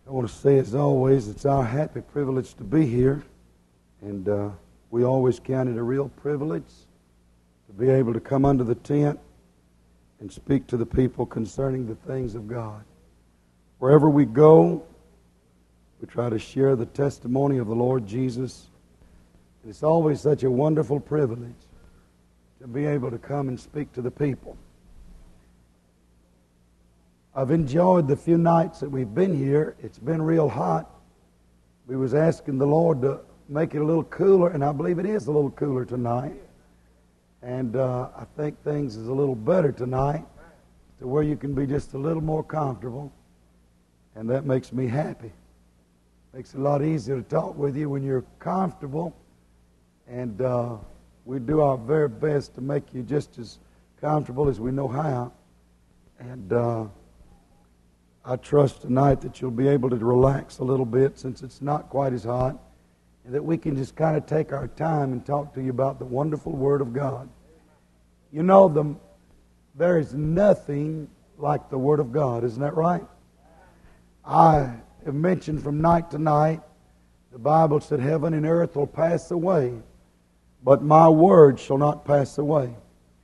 I want to say, as always, it's our happy privilege to be here. And we always count it a real privilege to be able to come under the tent and speak to the people concerning the things of God. Wherever we go, we try to share the testimony of the Lord Jesus. And it's always such a wonderful privilege to be able to come and speak to the people. I've enjoyed the few nights that we've been here. It's been real hot. We was asking the Lord to make it a little cooler, and I believe it is a little cooler tonight. And I think things is a little better tonight to where you can be just a little more comfortable. And that makes me happy. Makes it a lot easier to talk with you when you're comfortable. And we do our very best to make you just as comfortable as we know how. And I trust tonight that you'll be able to relax a little bit since it's not quite as hot, and that we can just kind of take our time and talk to you about the wonderful Word of God. You know, there is nothing like the Word of God, isn't that right? I have mentioned from night to night, the Bible said heaven and earth will pass away, but my word shall not pass away.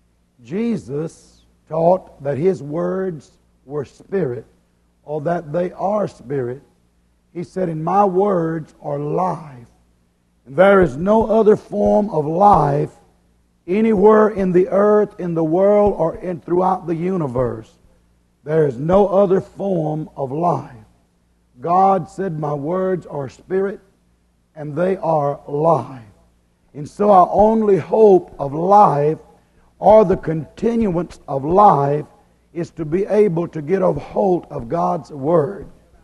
Jesus taught that His words were spirit, or that they are spirit. He said, "In my words are life." And there is no other form of life anywhere in the earth, in the world, or throughout the universe. There is no other form of life. God said, "My words are spirit, and they are life." And so our only hope of life, or the continuance of life, is to be able to get a hold of God's Word.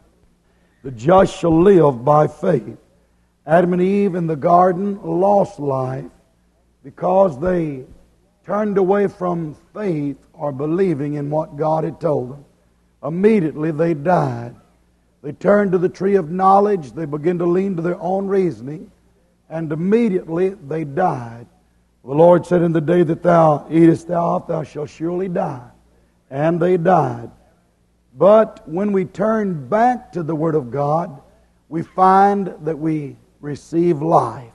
The just shall live by faith. Adam and Eve in the garden lost life because they turned away from faith or believing in what God had told them. Immediately they died. They turned to the tree of knowledge. They began to lean to their own reasoning. And immediately they died. The Lord said, "In the day that thou eatest thereof, thou shalt surely die." And they died. But when we turn back to the Word of God, we find that we receive life.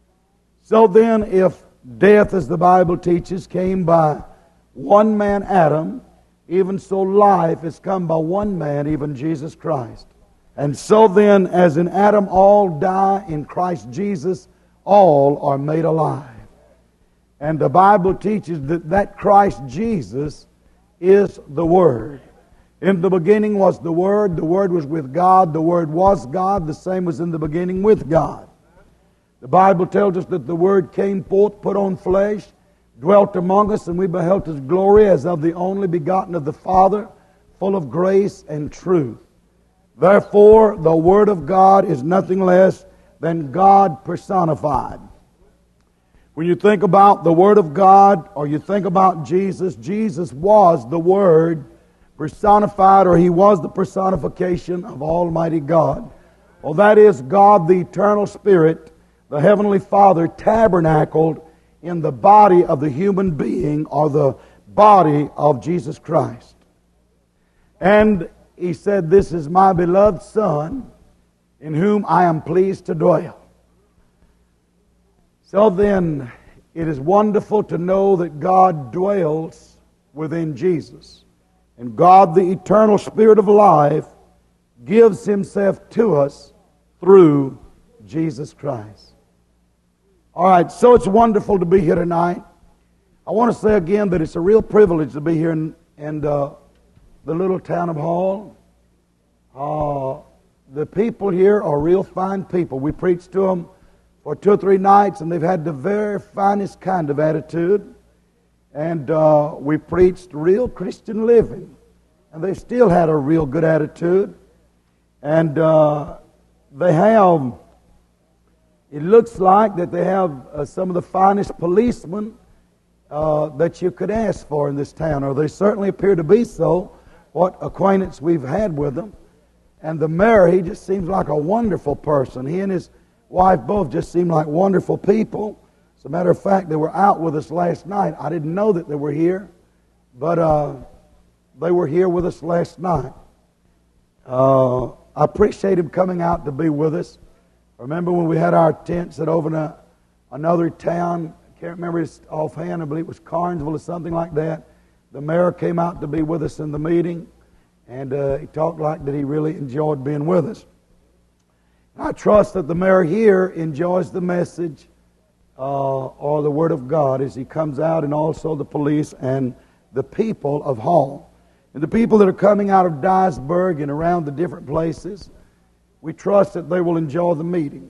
So then, if death, as the Bible teaches, came by one man, Adam, even so life has come by one man, even Jesus Christ. And so then, as in Adam all die, in Christ Jesus all are made alive. And the Bible teaches that Christ Jesus is the Word. In the beginning was the Word was with God, the Word was God, the same was in the beginning with God. The Bible tells us that the Word came forth, put on flesh, dwelt among us, and we beheld His glory as of the only begotten of the Father, full of grace and truth. Therefore, the Word of God is nothing less than God personified. When you think about the Word of God, or you think about Jesus, Jesus was the Word personified, or He was the personification of Almighty God. Well, that is God, the eternal Spirit, the Heavenly Father, tabernacled in the body of the human being, or the body of Jesus Christ. And He said, "This is my beloved Son, in whom I am pleased to dwell." So then, it is wonderful to know that God dwells within Jesus. And God, the eternal Spirit of life, gives Himself to us through Jesus Christ. All right, so it's wonderful to be here tonight. I want to say again that it's a real privilege to be here in the little town of Hall. The people here are real fine people. We preached to them for 2 or 3 nights, and they've had the very finest kind of attitude. And we preached real Christian living, and they still had a real good attitude. And they have, it looks like that they have some of the finest policemen that you could ask for in this town, or they certainly appear to be so, what acquaintance we've had with them. And the mayor, he just seems like a wonderful person. He and his wife both just seem like wonderful people. As a matter of fact, they were out with us last night. I didn't know that they were here, but they were here with us last night. I appreciate him coming out to be with us. Remember when we had our tent set over in another town? I can't remember it offhand. I believe it was Carnesville or something like that. The mayor came out to be with us in the meeting, and he talked like that he really enjoyed being with us. I trust that the mayor here enjoys the message or the Word of God as he comes out, and also the police and the people of Hall. And the people that are coming out of Dyersburg and around the different places, we trust that they will enjoy the meeting.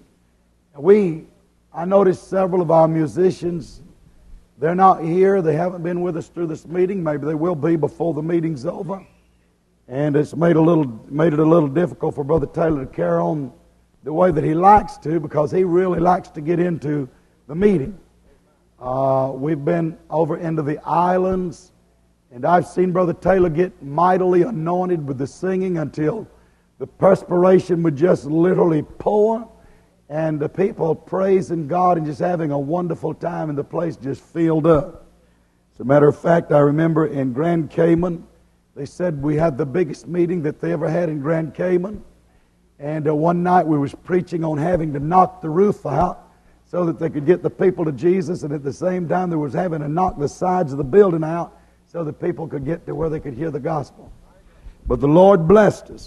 I noticed several of our musicians, they're not here. They haven't been with us through this meeting. Maybe they will be before the meeting's over. And it's made it a little difficult for Brother Taylor to carry on the way that he likes to, because he really likes to get into the meeting. We've been over into the islands, and I've seen Brother Taylor get mightily anointed with the singing until the perspiration would just literally pour, and the people praising God and just having a wonderful time, and the place just filled up. As a matter of fact, I remember in Grand Cayman, they said we had the biggest meeting that they ever had in Grand Cayman. And one night we was preaching on having to knock the roof out so that they could get the people to Jesus, and at the same time they was having to knock the sides of the building out so that people could get to where they could hear the gospel. But the Lord blessed us.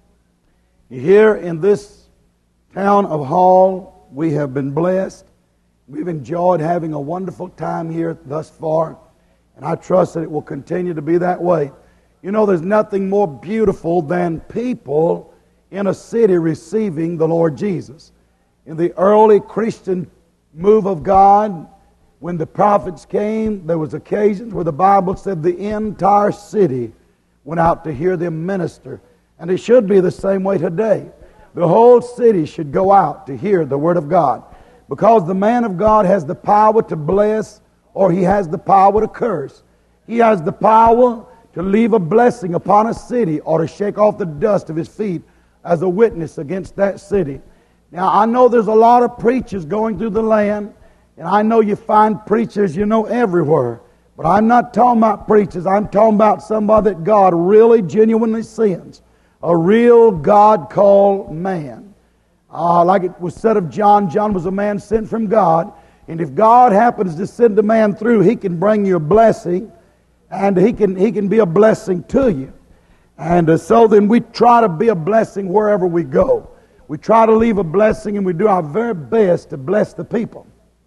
Here in this town of Hall, we have been blessed. We've enjoyed having a wonderful time here thus far, and I trust that it will continue to be that way. You know, there's nothing more beautiful than people in a city receiving the Lord Jesus. In the early Christian move of God, when the prophets came, there was occasions where the Bible said the entire city went out to hear them minister. And it should be the same way today. The whole city should go out to hear the Word of God, because the man of God has the power to bless, or he has the power to curse. He has the power to leave a blessing upon a city, or to shake off the dust of his feet as a witness against that city. Now, I know there's a lot of preachers going through the land, and I know you find preachers, everywhere. But I'm not talking about preachers. I'm talking about somebody that God really genuinely sends. A real God-called man. Like it was said of John, John was a man sent from God. And if God happens to send a man through, he can bring you a blessing, and he can be a blessing to you. And so then we try to be a blessing wherever we go. We try to leave a blessing, and we do our very best to bless the people.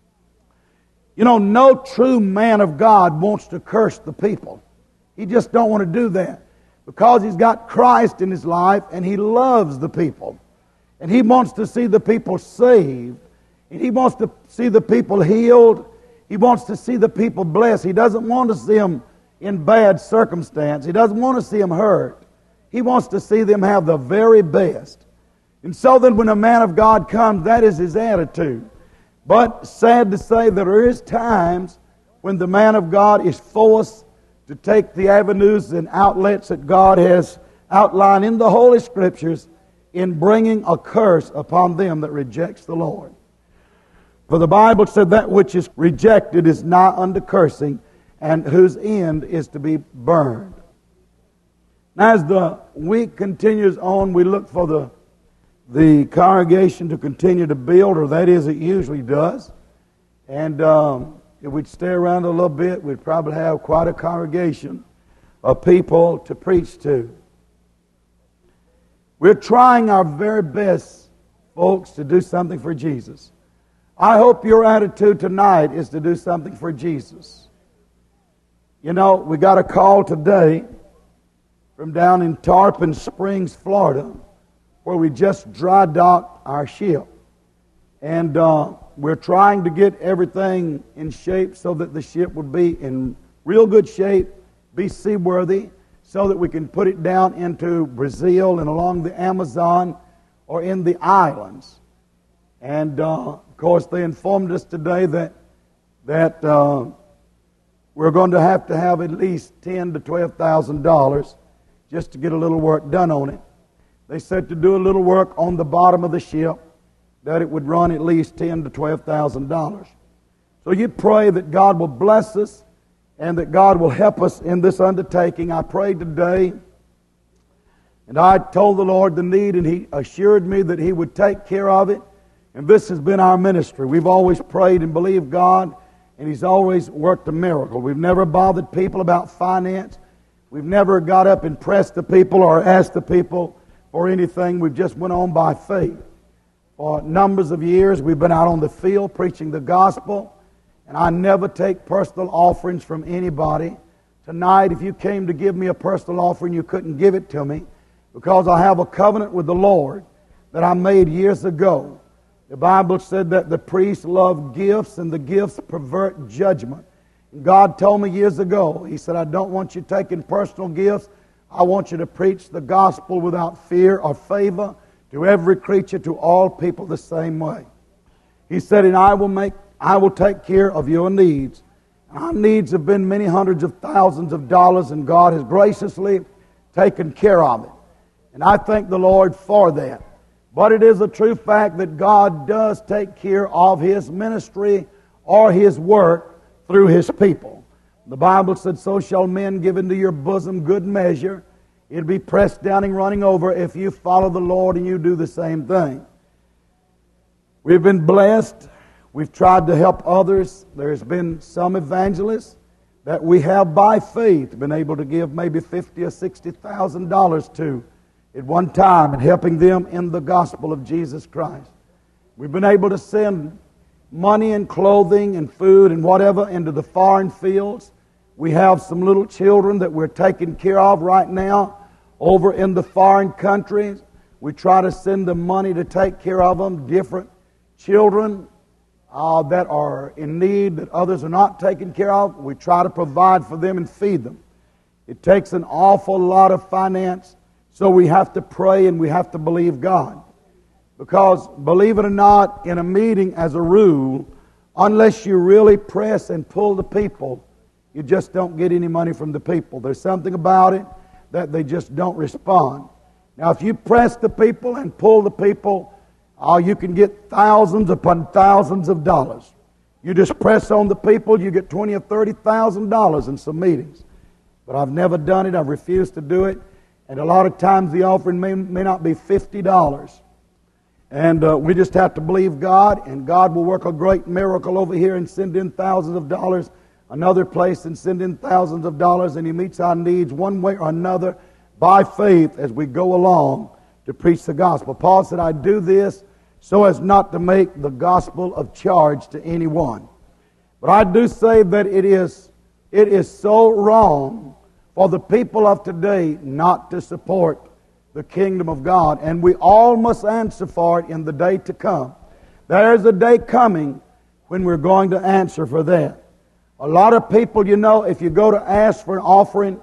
No true man of God wants to curse the people. He just don't want to do that, because he's got Christ in his life, and he loves the people. And he wants to see the people saved. And he wants to see the people healed. He wants to see the people blessed. He doesn't want to see them in bad circumstance. He doesn't want to see them hurt. He wants to see them have the very best. And so then when a man of God comes, that is his attitude. But sad to say that there is times when the man of God is forced to take the avenues and outlets that God has outlined in the Holy Scriptures in bringing a curse upon them that rejects the Lord. For the Bible said that which is rejected is nigh unto cursing, and whose end is to be burned. Now, as the week continues on, we look for the congregation to continue to build, or that is, it usually does. And if we'd stay around a little bit, we'd probably have quite a congregation of people to preach to. We're trying our very best, folks, to do something for Jesus. I hope your attitude tonight is to do something for Jesus. We got a call today from down in Tarpon Springs, Florida, where we just dry docked our ship. And we're trying to get everything in shape so that the ship would be in real good shape, be seaworthy, so that we can put it down into Brazil and along the Amazon or in the islands. And of course, they informed us today that we're going to have at least $10,000 to $12,000 just to get a little work done on it. They said to do a little work on the bottom of the ship, that it would run at least $10,000 to $12,000. So you pray that God will bless us and that God will help us in this undertaking. I prayed today, And I told the Lord the need, and He assured me that He would take care of it. And this has been our ministry. We've always prayed and believed God, and He's always worked a miracle. We've never bothered people about finance. We've never got up and pressed the people or asked the people for anything. We've just went on by faith. For numbers of years, we've been out on the field preaching the gospel, and I never take personal offerings from anybody. Tonight, if you came to give me a personal offering, you couldn't give it to me because I have a covenant with the Lord that I made years ago. The Bible said that the priests love gifts and the gifts pervert judgment. And God told me years ago, He said, I don't want you taking personal gifts. I want you to preach the gospel without fear or favor to every creature, to all people the same way. He said, and I will take care of your needs. Our needs have been many hundreds of thousands of dollars, and God has graciously taken care of it. And I thank the Lord for that. But it is a true fact that God does take care of His ministry or His work through His people. The Bible said, so shall men give into your bosom good measure. It'll be pressed down and running over if you follow the Lord and you do the same thing. We've been blessed. We've tried to help others. There's been some evangelists that we have by faith been able to give maybe $50,000 or $60,000 to at one time and helping them in the gospel of Jesus Christ. We've been able to send money and clothing and food and whatever into the foreign fields. We have some little children that we're taking care of right now over in the foreign countries. We try to send them money to take care of them, different children that are in need, that others are not taken care of. We try to provide for them and feed them. It takes an awful lot of finance, so we have to pray and we have to believe God. Because, believe it or not, in a meeting as a rule, unless you really press and pull the people, you just don't get any money from the people. There's something about it that they just don't respond. Now, if you press the people and pull the people, you can get thousands upon thousands of dollars. You just press on the people, you get $20,000 or $30,000 in some meetings. But I've never done it. I've refused to do it. And a lot of times the offering may not be $50. And we just have to believe God, and God will work a great miracle over here and send in thousands of dollars, another place and send in thousands of dollars, and He meets our needs one way or another by faith as we go along to preach the gospel. Paul said, I do this so as not to make the gospel of charge to anyone. But I do say that it is so wrong for the people of today not to support the kingdom of God, and we all must answer for it in the day to come. There's a day coming when we're going to answer for that. A lot of people, if you go to ask for an offering,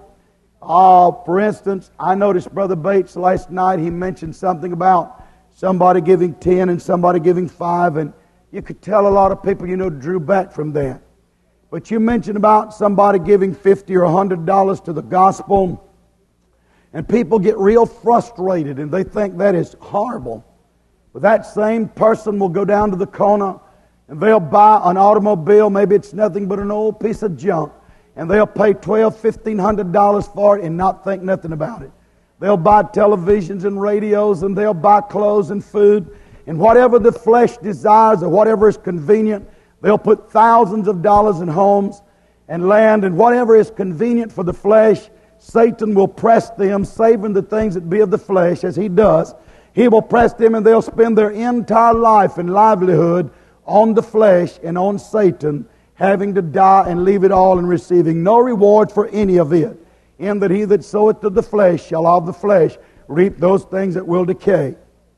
for instance, I noticed Brother Bates last night, he mentioned something about somebody giving 10 and somebody giving 5, and you could tell a lot of people, drew back from that. But you mentioned about somebody giving $50 or $100 to the gospel, and people get real frustrated and they think that is horrible. But that same person will go down to the corner and they'll buy an automobile, maybe it's nothing but an old piece of junk, and they'll pay $1,200, $1,500 for it and not think nothing about it. They'll buy televisions and radios, and they'll buy clothes and food, and whatever the flesh desires or whatever is convenient, they'll put thousands of dollars in homes and land, and whatever is convenient for the flesh, Satan will press them, saving the things that be of the flesh, as he does. He will press them, and they'll spend their entire life and livelihood on the flesh and on Satan, having to die and leave it all and receiving no reward for any of it. In that he that soweth to the flesh shall of the flesh reap those things that will decay,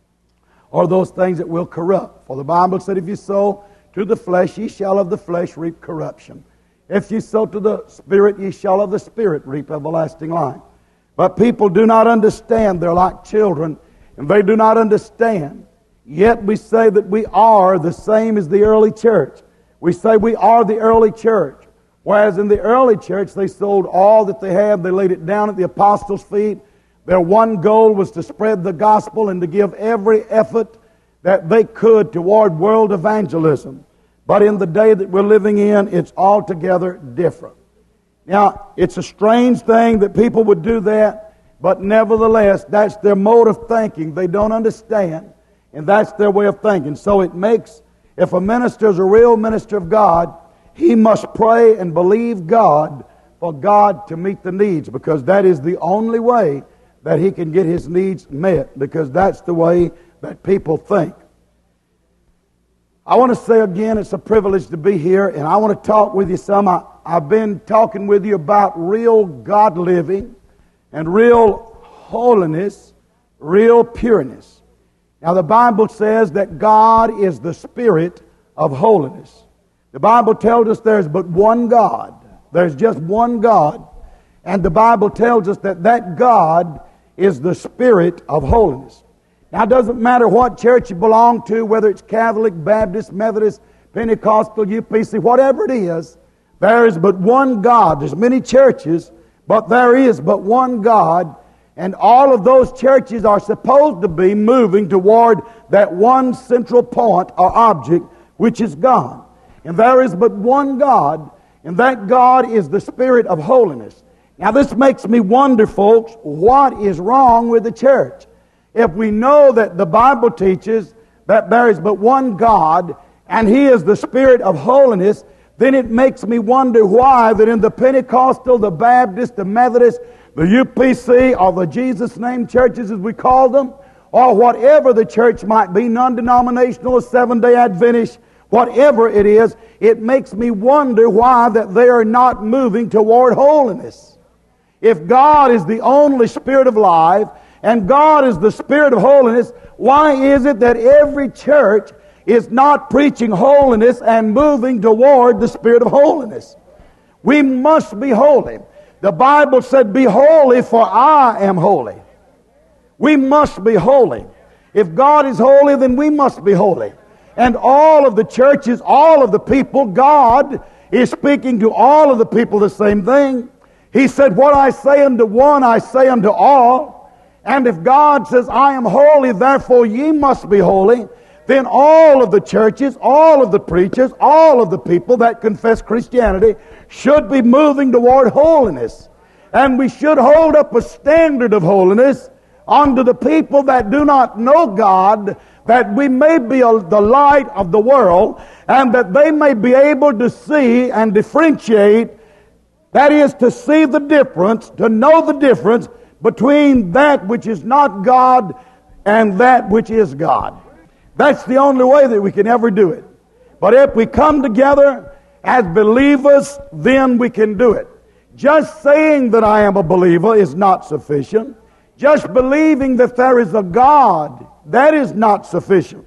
or those things that will corrupt. For the Bible said, if you sow to the flesh, ye shall of the flesh reap corruption. If ye sow to the Spirit, ye shall of the Spirit reap everlasting life. But people do not understand. They're like children, and they do not understand. Yet we say that we are the same as the early church. We say we are the early church. Whereas in the early church, they sold all that they had. They laid it down at the apostles' feet. Their one goal was to spread the gospel and to give every effort that they could toward world evangelism. But in the day that we're living in, it's altogether different. Now, it's a strange thing that people would do that. But nevertheless, that's their mode of thinking. They don't understand, and that's their way of thinking. So it makes, if a minister is a real minister of God, he must pray and believe God for God to meet the needs, because that is the only way that he can get his needs met, because that's the way that people think. I want to say again, it's a privilege to be here, and I want to talk with you some. I've been talking with you about real God living and real holiness, real pureness. Now the Bible says that God is the Spirit of holiness. The Bible tells us there's but one God. There's just one God. And the Bible tells us that that God is the Spirit of holiness. Now it doesn't matter what church you belong to, whether it's Catholic, Baptist, Methodist, Pentecostal, UPC, whatever it is, there is but one God. There's many churches, but there is but one God. And all of those churches are supposed to be moving toward that one central point or object, which is God. And there is but one God, and that God is the Spirit of holiness. Now this makes me wonder, folks, what is wrong with the church? If we know that the Bible teaches that there is but one God, and He is the Spirit of holiness, then it makes me wonder why that in the Pentecostal, the Baptist, the Methodist, the UPC, or the Jesus Name churches as we call them, or whatever the church might be, non-denominational or Seventh-day Adventist, whatever it is, it makes me wonder why that they are not moving toward holiness. If God is the only Spirit of life, and God is the Spirit of holiness, why is it that every church is not preaching holiness and moving toward the Spirit of holiness? We must be holy. The Bible said, "Be holy, for I am holy." We must be holy. If God is holy, then we must be holy. And all of the churches, all of the people, God is speaking to all of the people the same thing. He said, "What I say unto one, I say unto all." And if God says, "I am holy, therefore ye must be holy," then all of the churches, all of the preachers, all of the people that confess Christianity should be moving toward holiness. And we should hold up a standard of holiness unto the people that do not know God, that we may be the light of the world, and that they may be able to see and differentiate, that is, to see the difference, to know the difference between that which is not God and that which is God. That's the only way that we can ever do it. But if we come together as believers, then we can do it. Just saying that I am a believer is not sufficient. Just believing that there is a God, that is not sufficient.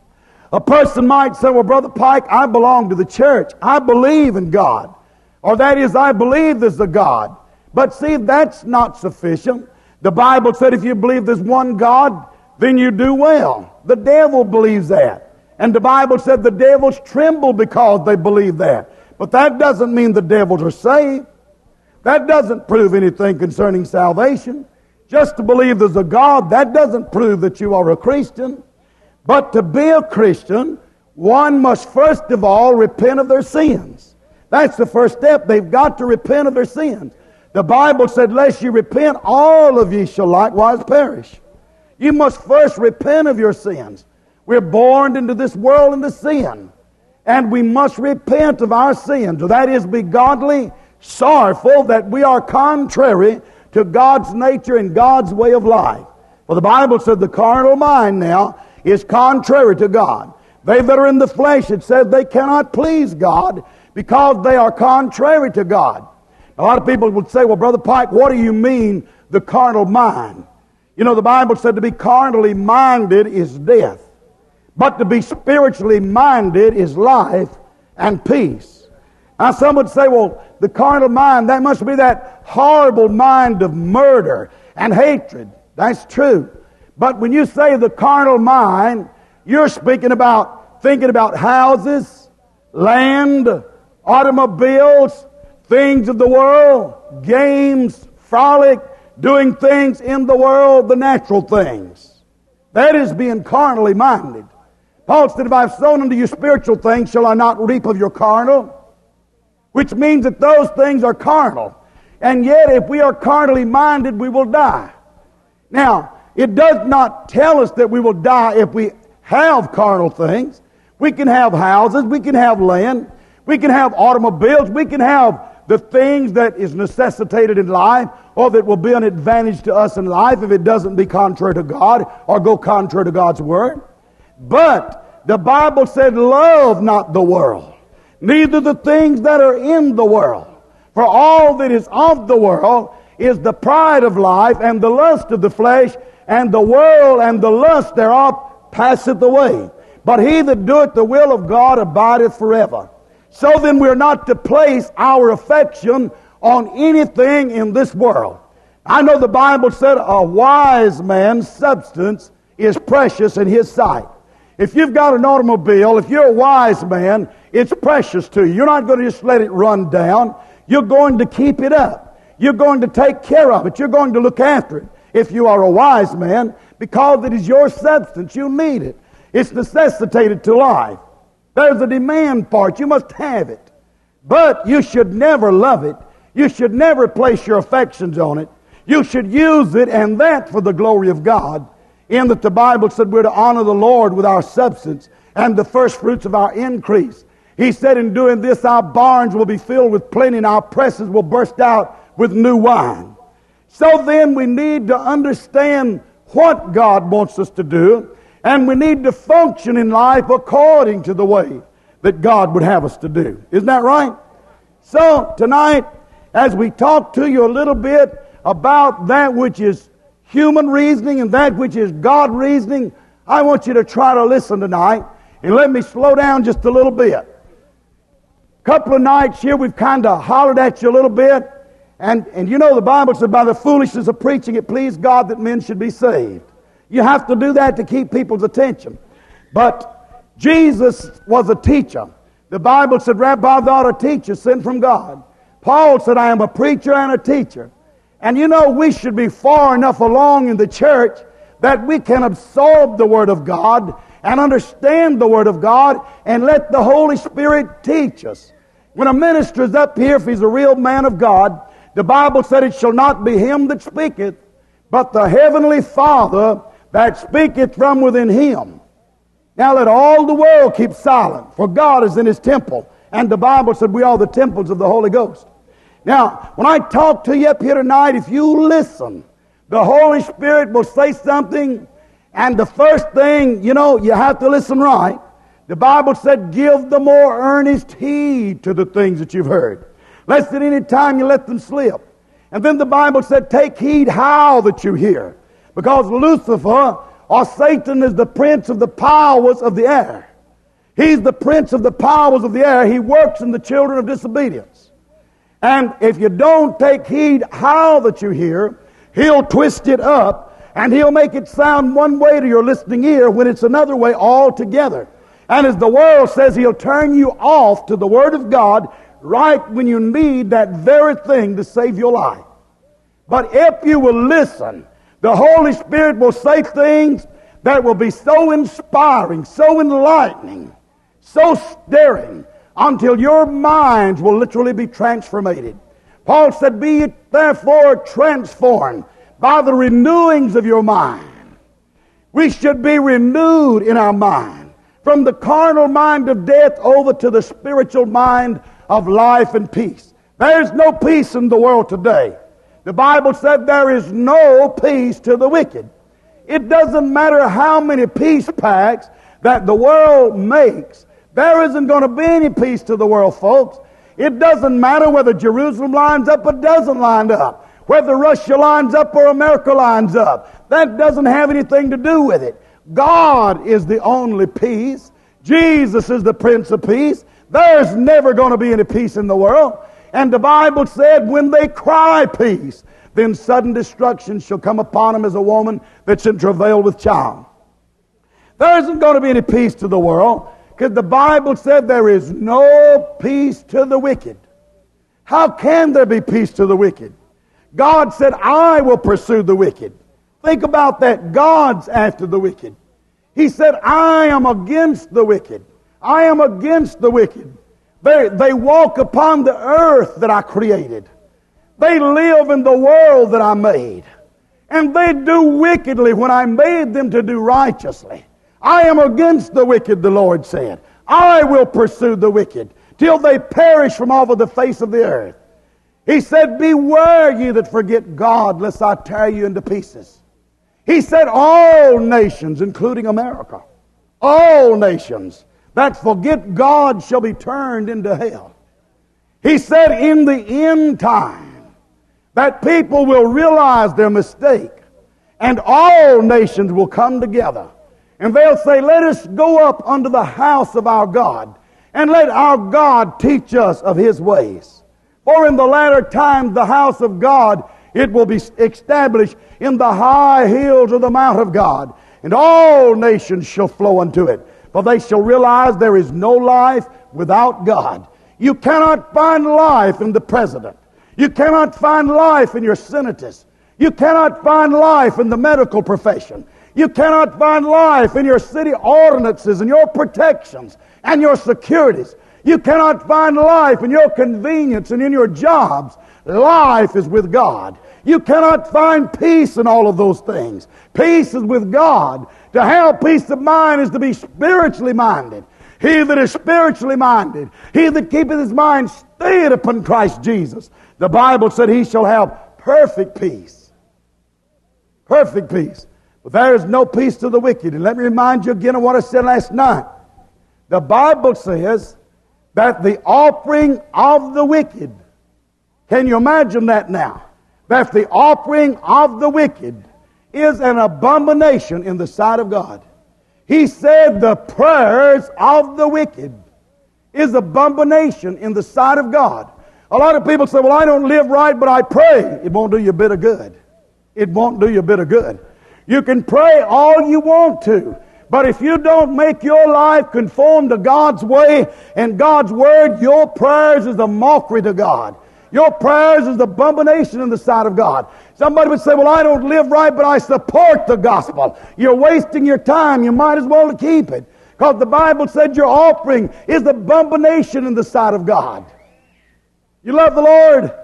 A person might say, "Well, Brother Pike, I belong to the church. I believe in God." Or that is, "I believe there's a God." But see, that's not sufficient. The Bible said if you believe there's one God, then you do well. The devil believes that. And the Bible said the devils tremble because they believe that. But that doesn't mean the devils are saved. That doesn't prove anything concerning salvation. Just to believe there's a God, that doesn't prove that you are a Christian. But to be a Christian, one must first of all repent of their sins. That's the first step. They've got to repent of their sins. The Bible said, "Lest you repent, all of ye shall likewise perish." You must first repent of your sins. We're born into this world into sin, and we must repent of our sins. That is, be godly, sorrowful that we are contrary to God's nature and God's way of life. For the Bible said the carnal mind now is contrary to God. They that are in the flesh, it says they cannot please God because they are contrary to God. A lot of people would say, "Well, Brother Pike, what do you mean the carnal mind?" You know, the Bible said to be carnally minded is death. But to be spiritually minded is life and peace. Now some would say, "Well, the carnal mind, that must be that horrible mind of murder and hatred." That's true. But when you say the carnal mind, you're thinking about houses, land, automobiles, things of the world, games, frolic, doing things in the world, the natural things. That is being carnally minded. Paul said, "If I have sown unto you spiritual things, shall I not reap of your carnal?" Which means that those things are carnal. And yet, if we are carnally minded, we will die. Now, it does not tell us that we will die if we have carnal things. We can have houses, we can have land, we can have automobiles, we can have the things that is necessitated in life, or that will be an advantage to us in life if it doesn't be contrary to God or go contrary to God's Word. But the Bible said, love not the world, neither the things that are in the world. For all that is of the world is the pride of life and the lust of the flesh, and the world and the lust thereof passeth away. But he that doeth the will of God abideth forever. So then we're not to place our affection on anything in this world. I know the Bible said a wise man's substance is precious in his sight. If you've got an automobile, if you're a wise man, it's precious to you. You're not going to just let it run down. You're going to keep it up. You're going to take care of it. You're going to look after it. If you are a wise man, because it is your substance, you need it. It's necessitated to life. There's a demand for it. You must have it. But you should never love it. You should never place your affections on it. You should use it, and that for the glory of God. In that the Bible said we're to honor the Lord with our substance and the first fruits of our increase. He said in doing this, our barns will be filled with plenty and our presses will burst out with new wine. So then we need to understand what God wants us to do, and we need to function in life according to the way that God would have us to do. Isn't that right? So tonight, as we talk to you a little bit about that which is human reasoning and that which is God reasoning, I want you to try to listen tonight, and let me slow down just a little bit. A couple of nights here we've kind of hollered at you a little bit, and you know the Bible said by the foolishness of preaching it pleased God that men should be saved. You have to do that to keep people's attention. But Jesus was a teacher. The Bible said, Rabbi, thou art a teacher sent from God. Paul said, I am a preacher and a teacher. And you know, we should be far enough along in the church that we can absorb the Word of God and understand the Word of God and let the Holy Spirit teach us. When a minister is up here, if he's a real man of God, the Bible said it shall not be him that speaketh, but the heavenly Father that speaketh from within him. Now let all the world keep silent, for God is in his temple. And the Bible said we are the temples of the Holy Ghost. Now, when I talk to you up here tonight, if you listen, the Holy Spirit will say something, and the first thing, you know, you have to listen right. The Bible said, give the more earnest heed to the things that you've heard, lest at any time you let them slip. And then the Bible said, take heed how that you hear. Because Lucifer, or Satan, is the prince of the powers of the air. He's the prince of the powers of the air. He works in the children of disobedience. And if you don't take heed how that you hear, he'll twist it up, and he'll make it sound one way to your listening ear when it's another way altogether. And as the world says, he'll turn you off to the Word of God right when you need that very thing to save your life. But if you will listen, the Holy Spirit will say things that will be so inspiring, so enlightening, so stirring, until your minds will literally be transformated. Paul said, be ye therefore transformed by the renewings of your mind. We should be renewed in our mind, from the carnal mind of death over to the spiritual mind of life and peace. There's no peace in the world today. The Bible said there is no peace to the wicked. It doesn't matter how many peace pacts that the world makes. There isn't going to be any peace to the world, folks. It doesn't matter whether Jerusalem lines up or doesn't line up, whether Russia lines up or America lines up. That doesn't have anything to do with it. God is the only peace. Jesus is the Prince of Peace. There's never going to be any peace in the world. And the Bible said, when they cry peace, then sudden destruction shall come upon them as a woman that's in travail with child. There isn't going to be any peace to the world, because the Bible said there is no peace to the wicked. How can there be peace to the wicked? God said, I will pursue the wicked. Think about that. God's after the wicked. He said, I am against the wicked. I am against the wicked. They walk upon the earth that I created. They live in the world that I made. And they do wickedly when I made them to do righteously. I am against the wicked, the Lord said. I will pursue the wicked till they perish from off of the face of the earth. He said, beware ye that forget God, lest I tear you into pieces. He said, all nations, including America, all nations that forget God shall be turned into hell. He said, in the end time, that people will realize their mistake, and all nations will come together. And they'll say, let us go up unto the house of our God, and let our God teach us of His ways. For in the latter times the house of God, it will be established in the high hills of the mount of God, and all nations shall flow unto it. For they shall realize there is no life without God. You cannot find life in the president. You cannot find life in your senators. You cannot find life in the medical profession. You cannot find life in your city ordinances and your protections and your securities. You cannot find life in your convenience and in your jobs. Life is with God. You cannot find peace in all of those things. Peace is with God. To have peace of mind is to be spiritually minded. He that is spiritually minded, he that keepeth his mind stayed upon Christ Jesus, the Bible said he shall have perfect peace. Perfect peace. But there is no peace to the wicked. And let me remind you again of what I said last night. The Bible says that the offering of the wicked, can you imagine that now? That the offering of the wicked is an abomination in the sight of God. He said the prayers of the wicked is abomination in the sight of God. A lot of people say, well, I don't live right, but I pray. It won't do you a bit of good. It won't do you a bit of good. You can pray all you want to, but if you don't make your life conform to God's way and God's word, your prayers is a mockery to God. Your prayers is abomination in the sight of God. Somebody would say, well, I don't live right, but I support the gospel. You're wasting your time. You might as well keep it. Because the Bible said your offering is abomination in the sight of God. You love the Lord?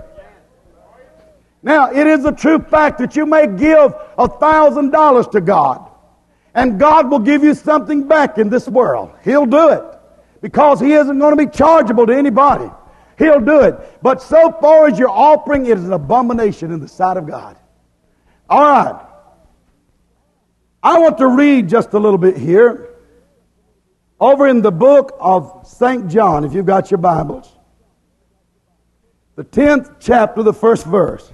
Now, it is a true fact that you may give $1,000 to God, and God will give you something back in this world. He'll do it, because He isn't going to be chargeable to anybody. He'll do it. But so far as your offering, it is an abomination in the sight of God. All right. I want to read just a little bit here. Over in the book of St. John, if you've got your Bibles. The 10th chapter, the first verse.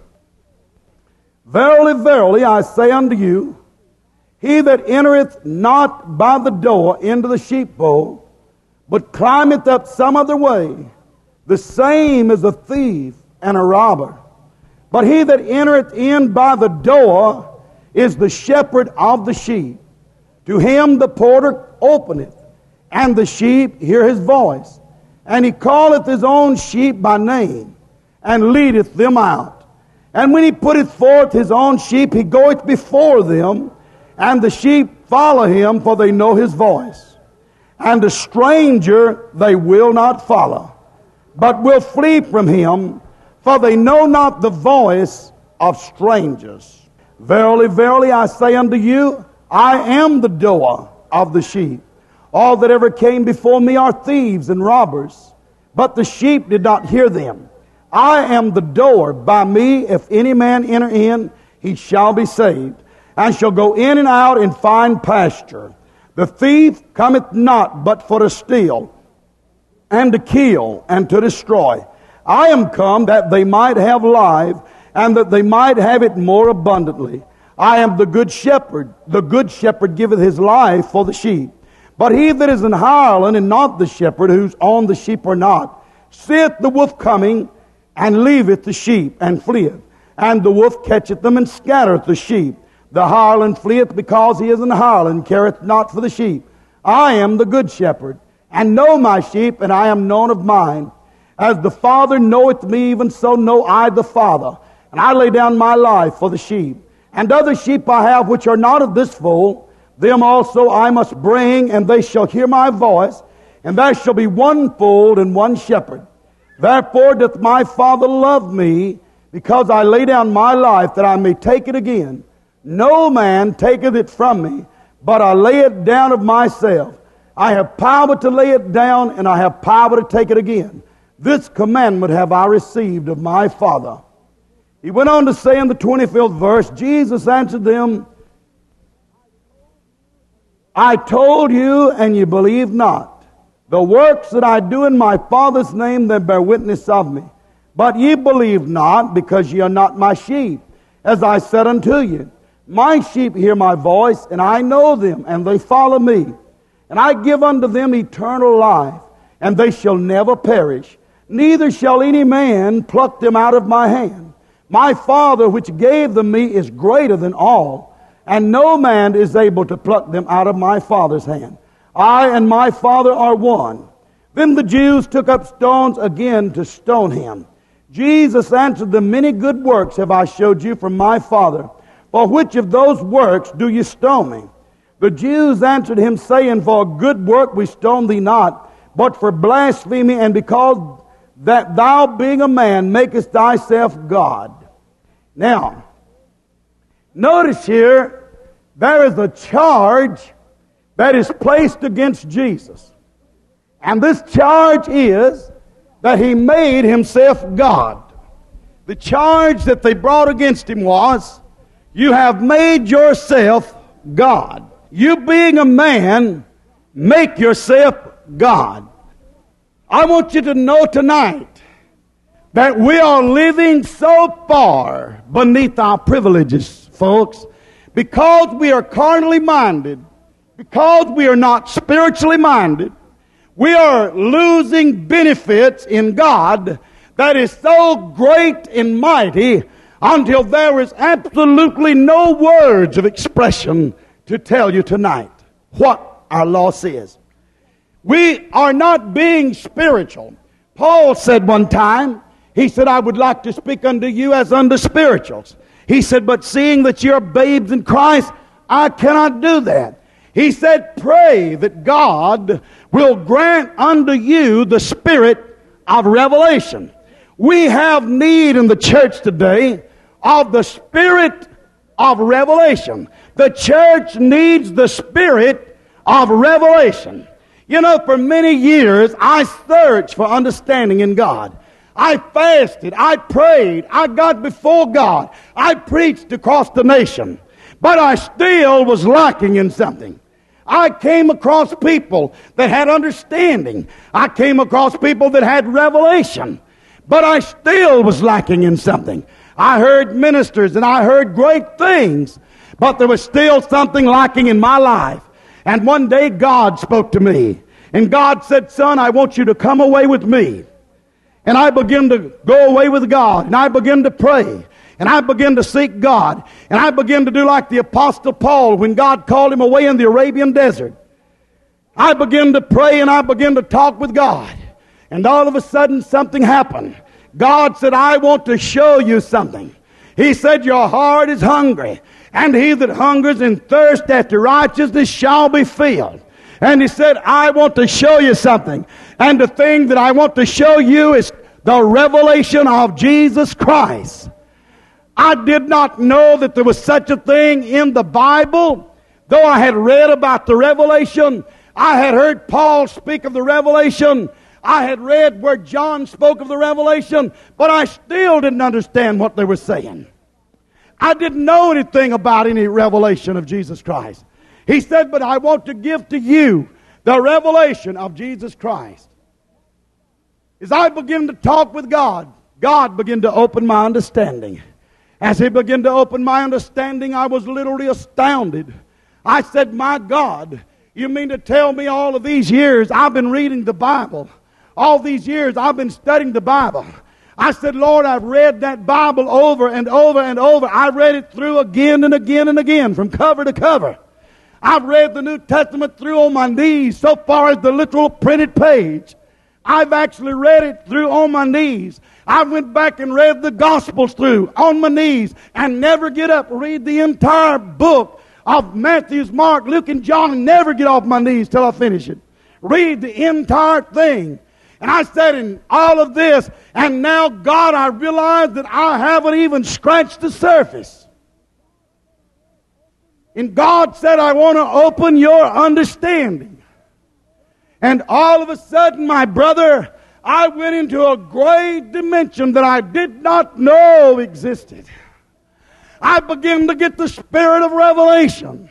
Verily, verily, I say unto you, he that entereth not by the door into the sheepfold, but climbeth up some other way, the same is a thief and a robber. But he that entereth in by the door is the shepherd of the sheep. To him the porter openeth, and the sheep hear his voice. And he calleth his own sheep by name, and leadeth them out. And when he putteth forth his own sheep, he goeth before them, and the sheep follow him, for they know his voice. And a stranger they will not follow, but will flee from him, for they know not the voice of strangers. Verily, verily, I say unto you, I am the door of the sheep. All that ever came before me are thieves and robbers, but the sheep did not hear them. I am the door. By me, if any man enter in, he shall be saved, and shall go in and out and find pasture. The thief cometh not but for to steal, and to kill, and to destroy. I am come that they might have life, and that they might have it more abundantly. I am the good shepherd. The good shepherd giveth his life for the sheep. But he that is an hireling, and not the shepherd, whose own the sheep are not, seeth the wolf coming, and leaveth the sheep, and fleeth. And the wolf catcheth them, and scattereth the sheep. The hireling fleeth, because he is an hireling, careth not for the sheep. I am the good shepherd, and know my sheep, and I am known of mine. As the Father knoweth me, even so know I the Father. And I lay down my life for the sheep. And other sheep I have which are not of this fold, them also I must bring, and they shall hear my voice, and there shall be one fold and one shepherd. Therefore doth my Father love me, because I lay down my life that I may take it again. No man taketh it from me, but I lay it down of myself. I have power to lay it down, and I have power to take it again. This commandment have I received of my Father. He went on to say in the 25th verse, Jesus answered them, I told you, and you believe not. The works that I do in my Father's name, they bear witness of me. But ye believe not, because ye are not my sheep, as I said unto you. My sheep hear my voice, and I know them, and they follow me. And I give unto them eternal life, and they shall never perish, neither shall any man pluck them out of my hand. My Father which gave them me is greater than all, and no man is able to pluck them out of my Father's hand. I and my Father are one. Then the Jews took up stones again to stone him. Jesus answered them, Many good works have I showed you from my Father. For which of those works do you stone me? The Jews answered him, saying, For a good work we stone thee not, but for blasphemy, and because that thou, being a man, makest thyself God. Now, notice here, there is a charge that is placed against Jesus. And this charge is that he made himself God. The charge that they brought against him was, you have made yourself God. You being a man, make yourself God. I want you to know tonight that we are living so far beneath our privileges, folks, because we are carnally minded, because we are not spiritually minded. We are losing benefits in God that is so great and mighty until there is absolutely no words of expression to tell you tonight what our loss is. We are not being spiritual. Paul said one time, he said, I would like to speak unto you as unto spirituals. He said, but seeing that you're babes in Christ, I cannot do that. He said, pray that God will grant unto you the spirit of revelation. We have need in the church today of the spirit of revelation. The church needs the spirit of revelation. You know, for many years, I searched for understanding in God. I fasted, I prayed, I got before God, I preached across the nation, but I still was lacking in something. I came across people that had understanding. I came across people that had revelation, but I still was lacking in something. I heard ministers and I heard great things, but there was still something lacking in my life. And one day God spoke to me, and God said, son, I want you to come away with me. And I began to go away with God, and I began to pray, and I began to seek God, and I began to do like the Apostle Paul when God called him away in the Arabian desert. I began to pray, and I began to talk with God, and all of a sudden something happened. God said, I want to show you something. He said, your heart is hungry, and he that hungers and thirsts after righteousness shall be filled. And he said, I want to show you something. And the thing that I want to show you is the revelation of Jesus Christ. I did not know that there was such a thing in the Bible. Though I had read about the revelation, I had heard Paul speak of the revelation, I had read where John spoke of the revelation, but I still didn't understand what they were saying. I didn't know anything about any revelation of Jesus Christ. He said, but I want to give to you the revelation of Jesus Christ. As I began to talk with God, God began to open my understanding. As he began to open my understanding, I was literally astounded. I said, my God, you mean to tell me all of these years I've been reading the Bible? All these years I've been studying the Bible. I said, Lord, I've read that Bible over and over and over. I've read it through again and again and again, from cover to cover. I've read the New Testament through on my knees so far as the literal printed page. I've actually read it through on my knees. I went back and read the Gospels through on my knees and never get up, read the entire book of Matthew, Mark, Luke, and John, and never get off my knees till I finish it. Read the entire thing. And I said in all of this, and now, God, I realize that I haven't even scratched the surface. And God said, I want to open your understanding. And all of a sudden, my brother, I went into a great dimension that I did not know existed. I began to get the spirit of revelation.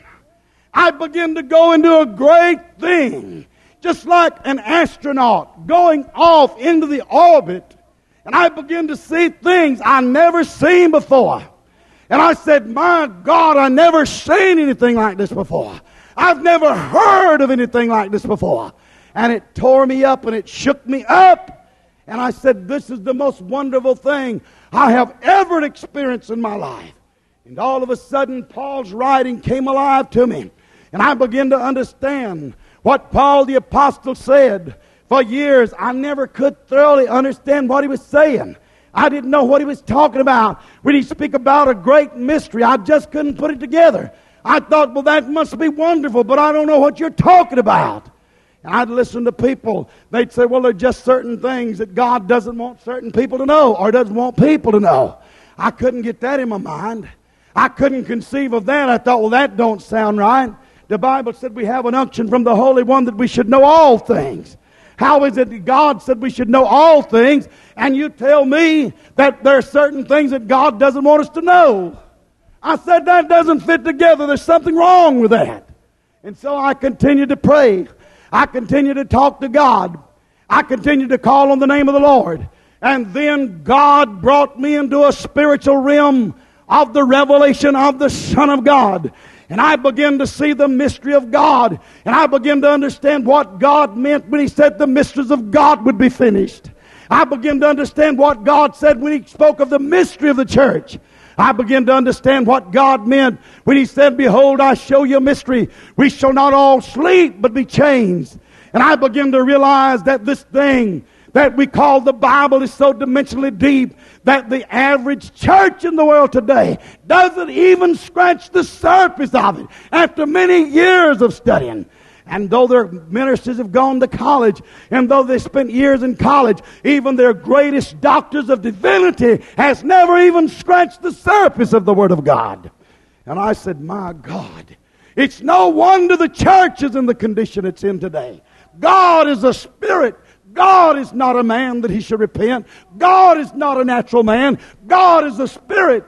I began to go into a great thing, just like an astronaut going off into the orbit. And I began to see things I never seen before. And I said, my God, I never seen anything like this before. I've never heard of anything like this before. And it tore me up and it shook me up. And I said, this is the most wonderful thing I have ever experienced in my life. And all of a sudden, Paul's writing came alive to me. And I began to understand what Paul the Apostle said. For years, I never could thoroughly understand what he was saying. I didn't know what he was talking about. When he speak about a great mystery, I just couldn't put it together. I thought, well, that must be wonderful, but I don't know what you're talking about. And I'd listen to people. They'd say, well, there are just certain things that God doesn't want certain people to know or doesn't want people to know. I couldn't get that in my mind. I couldn't conceive of that. I thought, well, that don't sound right. The Bible said we have an unction from the Holy One that we should know all things. How is it that God said we should know all things, and you tell me that there are certain things that God doesn't want us to know? I said, that doesn't fit together. There's something wrong with that. And so I continued to pray. I continued to talk to God. I continued to call on the name of the Lord. And then God brought me into a spiritual realm of the revelation of the Son of God. And I began to see the mystery of God. And I began to understand what God meant when He said the mysteries of God would be finished. I began to understand what God said when He spoke of the mystery of the church. I began to understand what God meant when He said, behold, I show you a mystery. We shall not all sleep, but be changed. And I began to realize that this thing that we call the Bible is so dimensionally deep that the average church in the world today doesn't even scratch the surface of it after many years of studying. And though their ministers have gone to college, and though they spent years in college, even their greatest doctors of divinity has never even scratched the surface of the Word of God. And I said, my God, it's no wonder the church is in the condition it's in today. God is a spirit. God is not a man that He should repent. God is not a natural man. God is a spirit.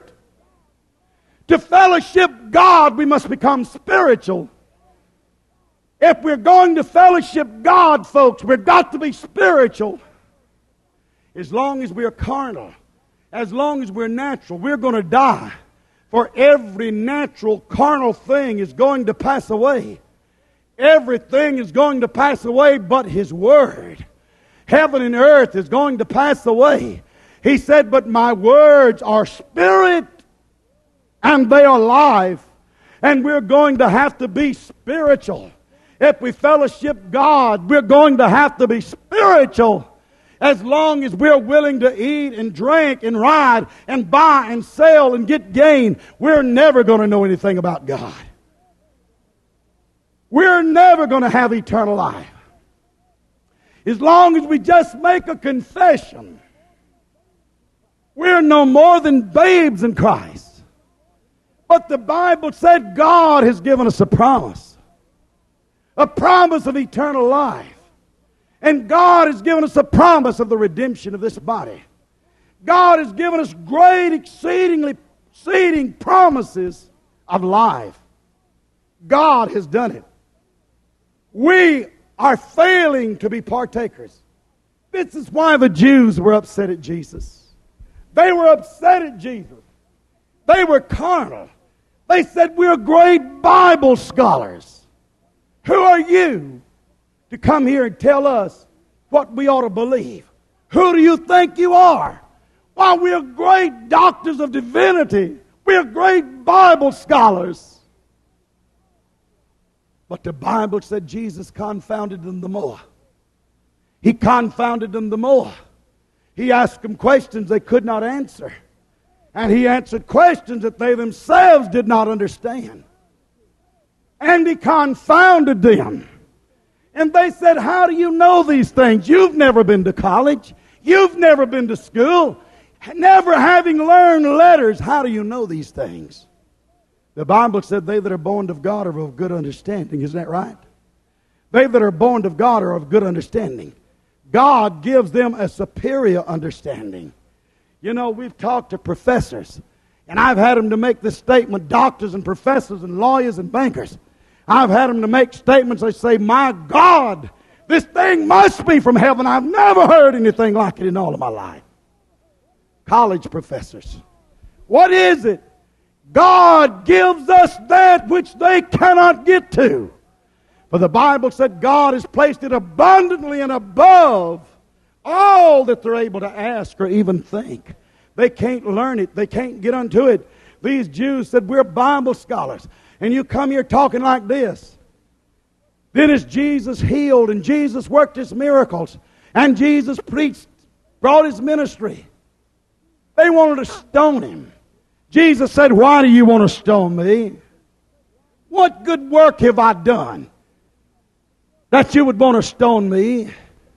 To fellowship God, we must become spiritual. If we're going to fellowship God, folks, we've got to be spiritual. As long as we're carnal, as long as we're natural, we're going to die. For every natural, carnal thing is going to pass away. Everything is going to pass away but His Word. Heaven and earth is going to pass away. He said, but my words are spirit and they are life. And we're going to have to be spiritual. If we fellowship God, we're going to have to be spiritual. As long as we're willing to eat and drink and ride and buy and sell and get gain, we're never going to know anything about God. We're never going to have eternal life. As long as we just make a confession, we're no more than babes in Christ. But the Bible said God has given us a promise of eternal life. And God has given us a promise of the redemption of this body. God has given us great, exceeding promises of life. God has done it. We are failing to be partakers. This is why the Jews were upset at Jesus. They were upset at Jesus. They were carnal. They said, we're great Bible scholars. Who are you to come here and tell us what we ought to believe? Who do you think you are? Why, we're great doctors of divinity. We're great Bible scholars. But the Bible said Jesus confounded them the more. He confounded them the more. He asked them questions they could not answer. And He answered questions that they themselves did not understand. And He confounded them. And they said, how do you know these things? You've never been to college. You've never been to school. Never having learned letters, how do you know these things? The Bible said they that are born of God are of good understanding. Isn't that right? They that are born of God are of good understanding. God gives them a superior understanding. You know, we've talked to professors, and I've had them to make this statement, doctors and professors and lawyers and bankers. I've had them to make statements. They say, my God, this thing must be from heaven. I've never heard anything like it in all of my life. College professors. What is it? God gives us that which they cannot get to. For the Bible said God has placed it abundantly and above all that they're able to ask or even think. They can't learn it. They can't get unto it. These Jews said, we're Bible scholars. And you come here talking like this. Then as Jesus healed and Jesus worked His miracles and Jesus preached, brought His ministry, they wanted to stone Him. Jesus said, why do you want to stone me? What good work have I done that you would want to stone me?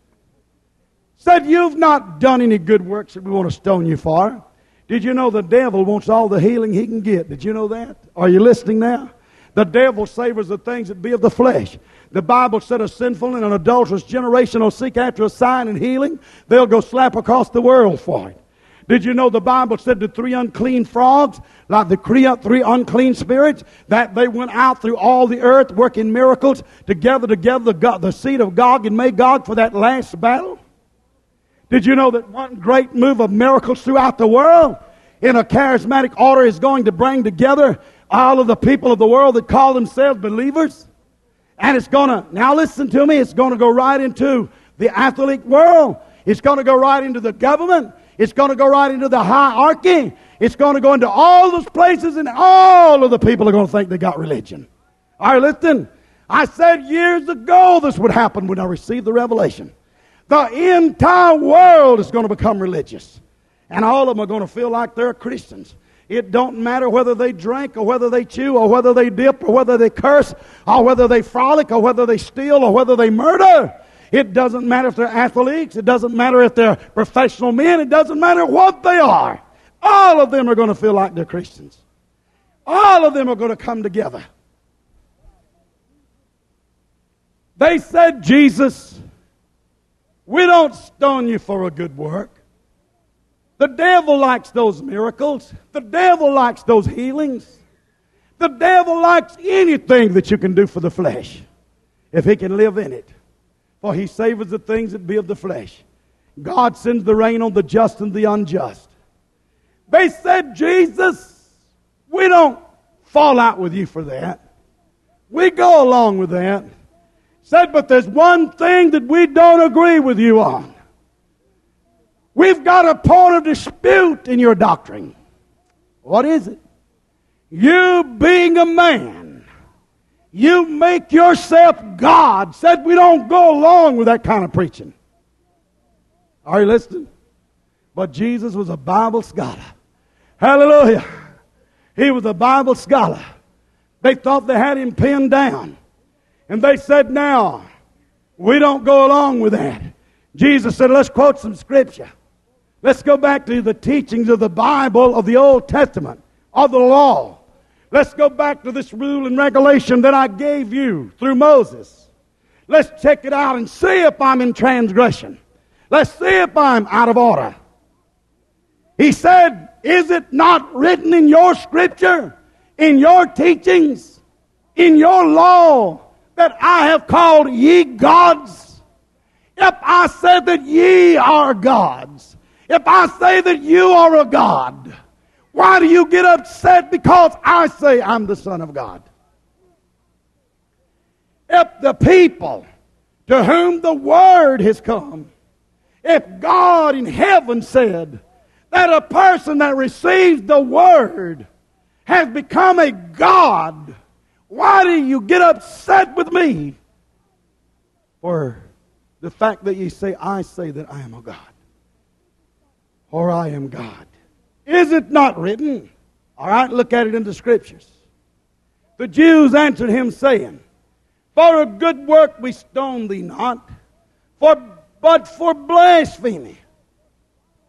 Said, you've not done any good works that we want to stone you for. Did you know the devil wants all the healing he can get? Did you know that? Are you listening now? The devil savors the things that be of the flesh. The Bible said a sinful and an adulterous generation will seek after a sign and healing. They'll go slap across the world for it. Did you know the Bible said the 3 unclean frogs, like the 3 unclean spirits, that they went out through all the earth working miracles to gather together the seed of Gog and Magog for that last battle? Did you know that one great move of miracles throughout the world in a charismatic order is going to bring together all of the people of the world that call themselves believers? And it's going to, now listen to me, it's going to go right into the athletic world. It's going to go right into the government. It's going to go right into the hierarchy. It's going to go into all those places, and all of the people are going to think they got religion. All right, listen. I said years ago this would happen when I received the revelation. The entire world is going to become religious. And all of them are going to feel like they're Christians. It don't matter whether they drink or whether they chew or whether they dip or whether they curse or whether they frolic or whether they steal or whether they murder. It doesn't matter if they're athletes. It doesn't matter if they're professional men. It doesn't matter what they are. All of them are going to feel like they're Christians. All of them are going to come together. They said, Jesus, we don't stone you for a good work. The devil likes those miracles. The devil likes those healings. The devil likes anything that you can do for the flesh, if he can live in it. For he savors the things that be of the flesh. God sends the rain on the just and the unjust. They said, Jesus, we don't fall out with you for that. We go along with that. Said, but there's one thing that we don't agree with you on. We've got a point of dispute in your doctrine. What is it? You being a man, you make yourself God. Said we don't go along with that kind of preaching. Are you listening? But Jesus was a Bible scholar. Hallelujah. He was a Bible scholar. They thought they had him pinned down. And they said, now, we don't go along with that. Jesus said, let's quote some scripture. Let's go back to the teachings of the Bible, of the Old Testament, of the law. Let's go back to this rule and regulation that I gave you through Moses. Let's check it out and see if I'm in transgression. Let's see if I'm out of order. He said, is it not written in your scripture, in your teachings, in your law, that I have called ye gods? If I said that ye are gods, if I say that you are a God, why do you get upset because I say I'm the Son of God? If the people to whom the Word has come, if God in heaven said that a person that receives the Word has become a God, why do you get upset with me for the fact that you say, I say that I am a God, or I am God? Is it not written? All right, look at it in the Scriptures. The Jews answered him, saying, for a good work we stone thee not, but for blasphemy.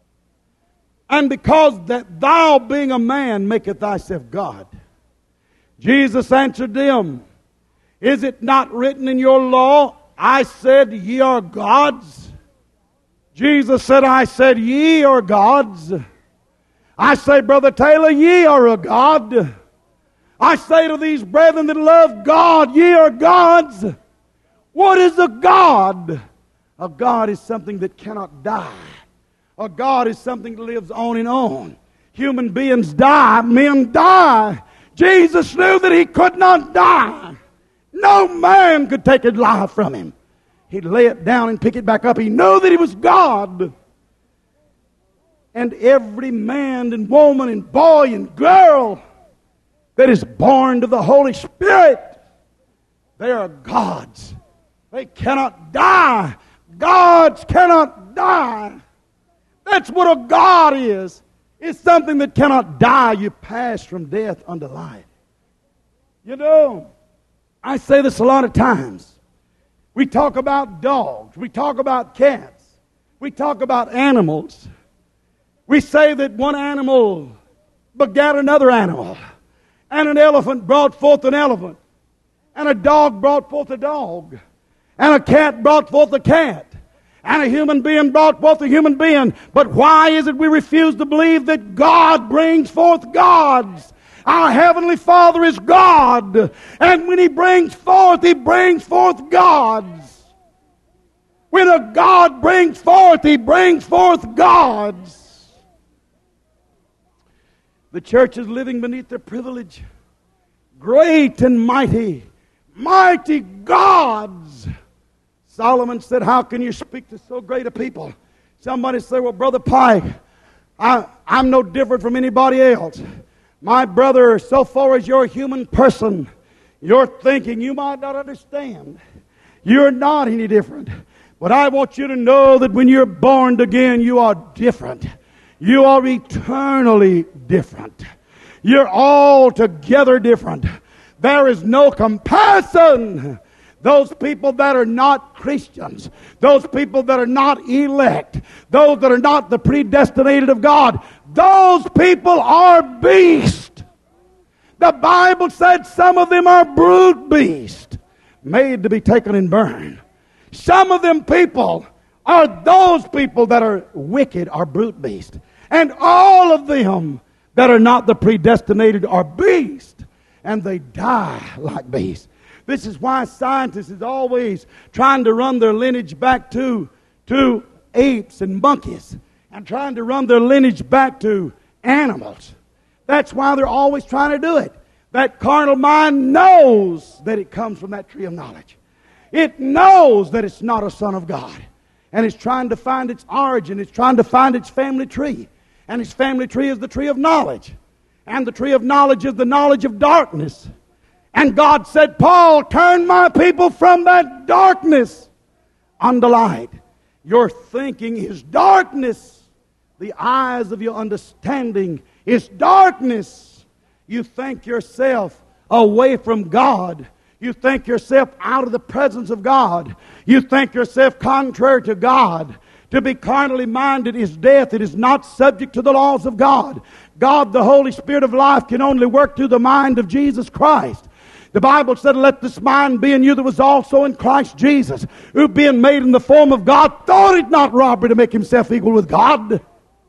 And because that thou being a man maketh thyself God. Jesus answered them, Is it not written in your law, I said, ye are gods? Jesus said, I said, ye are gods. I say, Brother Taylor, ye are a God. I say to these brethren that love God, ye are gods. What is a God? A God is something that cannot die. A God is something that lives on and on. Human beings die, men die. Jesus knew that He could not die. No man could take His life from Him. He'd lay it down and pick it back up. He knew that He was God. And every man and woman and boy and girl that is born to the Holy Spirit, they are gods. They cannot die. Gods cannot die. That's what a God is. It's something that cannot die. You pass from death unto life. You know, I say this a lot of times. We talk about dogs. We talk about cats. We talk about animals. We say that one animal begat another animal. And an elephant brought forth an elephant. And a dog brought forth a dog. And a cat brought forth a cat. And a human being brought forth a human being. But why is it we refuse to believe that God brings forth gods? Our Heavenly Father is God. And when He brings forth gods. When a God brings forth, He brings forth gods. The church is living beneath their privilege. Great and mighty, mighty gods. Solomon said, how can you speak to so great a people? Somebody said, well, Brother Pike, I'm no different from anybody else. My brother, so far as you're a human person, your thinking you might not understand. You're not any different. But I want you to know that when you're born again, you are different. You are eternally different. You're altogether different. There is no comparison. Those people that are not Christians, those people that are not elect, those that are not the predestinated of God, those people are beasts. The Bible said some of them are brute beasts, made to be taken and burned. Some of them people are those people that are wicked, are brute beasts. And all of them that are not the predestinated are beasts. And they die like beasts. This is why scientists is always trying to run their lineage back to apes and monkeys. And trying to run their lineage back to animals. That's why they're always trying to do it. That carnal mind knows that it comes from that tree of knowledge. It knows that it's not a son of God. And it's trying to find its origin. It's trying to find its family tree. And its family tree is the tree of knowledge. And the tree of knowledge is the knowledge of darkness. And God said, Paul, turn my people from that darkness unto light. Your thinking is darkness. The eyes of your understanding is darkness. You think yourself away from God. You think yourself out of the presence of God. You think yourself contrary to God. To be carnally minded is death. It is not subject to the laws of God. God, the Holy Spirit of life, can only work through the mind of Jesus Christ. The Bible said, let this mind be in you that was also in Christ Jesus, who being made in the form of God, thought it not robbery to make himself equal with God.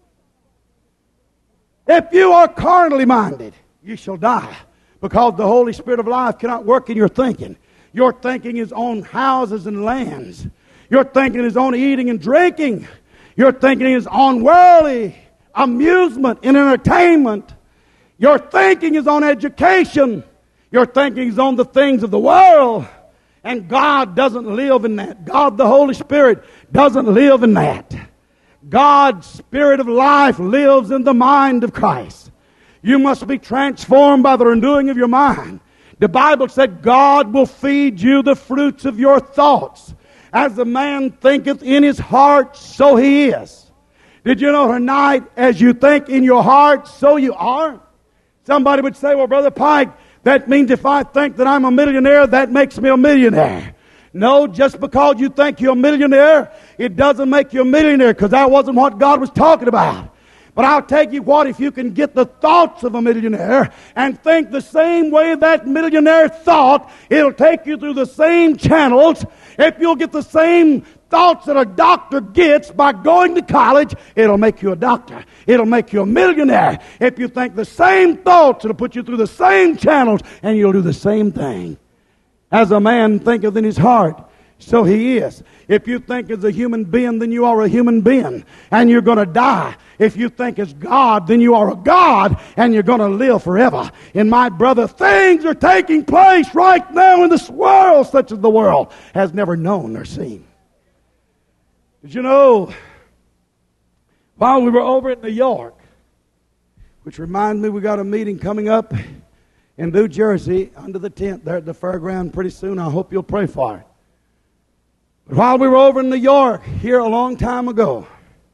If you are carnally minded, you shall die, because the Holy Spirit of life cannot work in your thinking. Your thinking is on houses and lands. Your thinking is on eating and drinking. Your thinking is on worldly amusement and entertainment. Your thinking is on education. Your thinking is on the things of the world. And God doesn't live in that. God, the Holy Spirit, doesn't live in that. God's Spirit of life lives in the mind of Christ. You must be transformed by the renewing of your mind. The Bible said God will feed you the fruits of your thoughts. As a man thinketh in his heart, so he is. Did you know tonight, as you think in your heart, so you are? Somebody would say, well, Brother Pike, that means if I think that I'm a millionaire, that makes me a millionaire. No, just because you think you're a millionaire, it doesn't make you a millionaire, because that wasn't what God was talking about. But I'll tell you what, if you can get the thoughts of a millionaire and think the same way that millionaire thought, it'll take you through the same channels. If you'll get the same thoughts that a doctor gets by going to college, it'll make you a doctor. It'll make you a millionaire. If you think the same thoughts, it'll put you through the same channels, and you'll do the same thing. As a man thinketh in his heart, so he is. If you think as a human being, then you are a human being, and you're going to die. If you think as God, then you are a God, and you're going to live forever. And my brother, things are taking place right now in this world, such as the world has never known or seen. Did you know, while we were over in New York, which reminds me we got a meeting coming up in New Jersey under the tent there at the fairground pretty soon. I hope you'll pray for it. But while we were over in New York here a long time ago,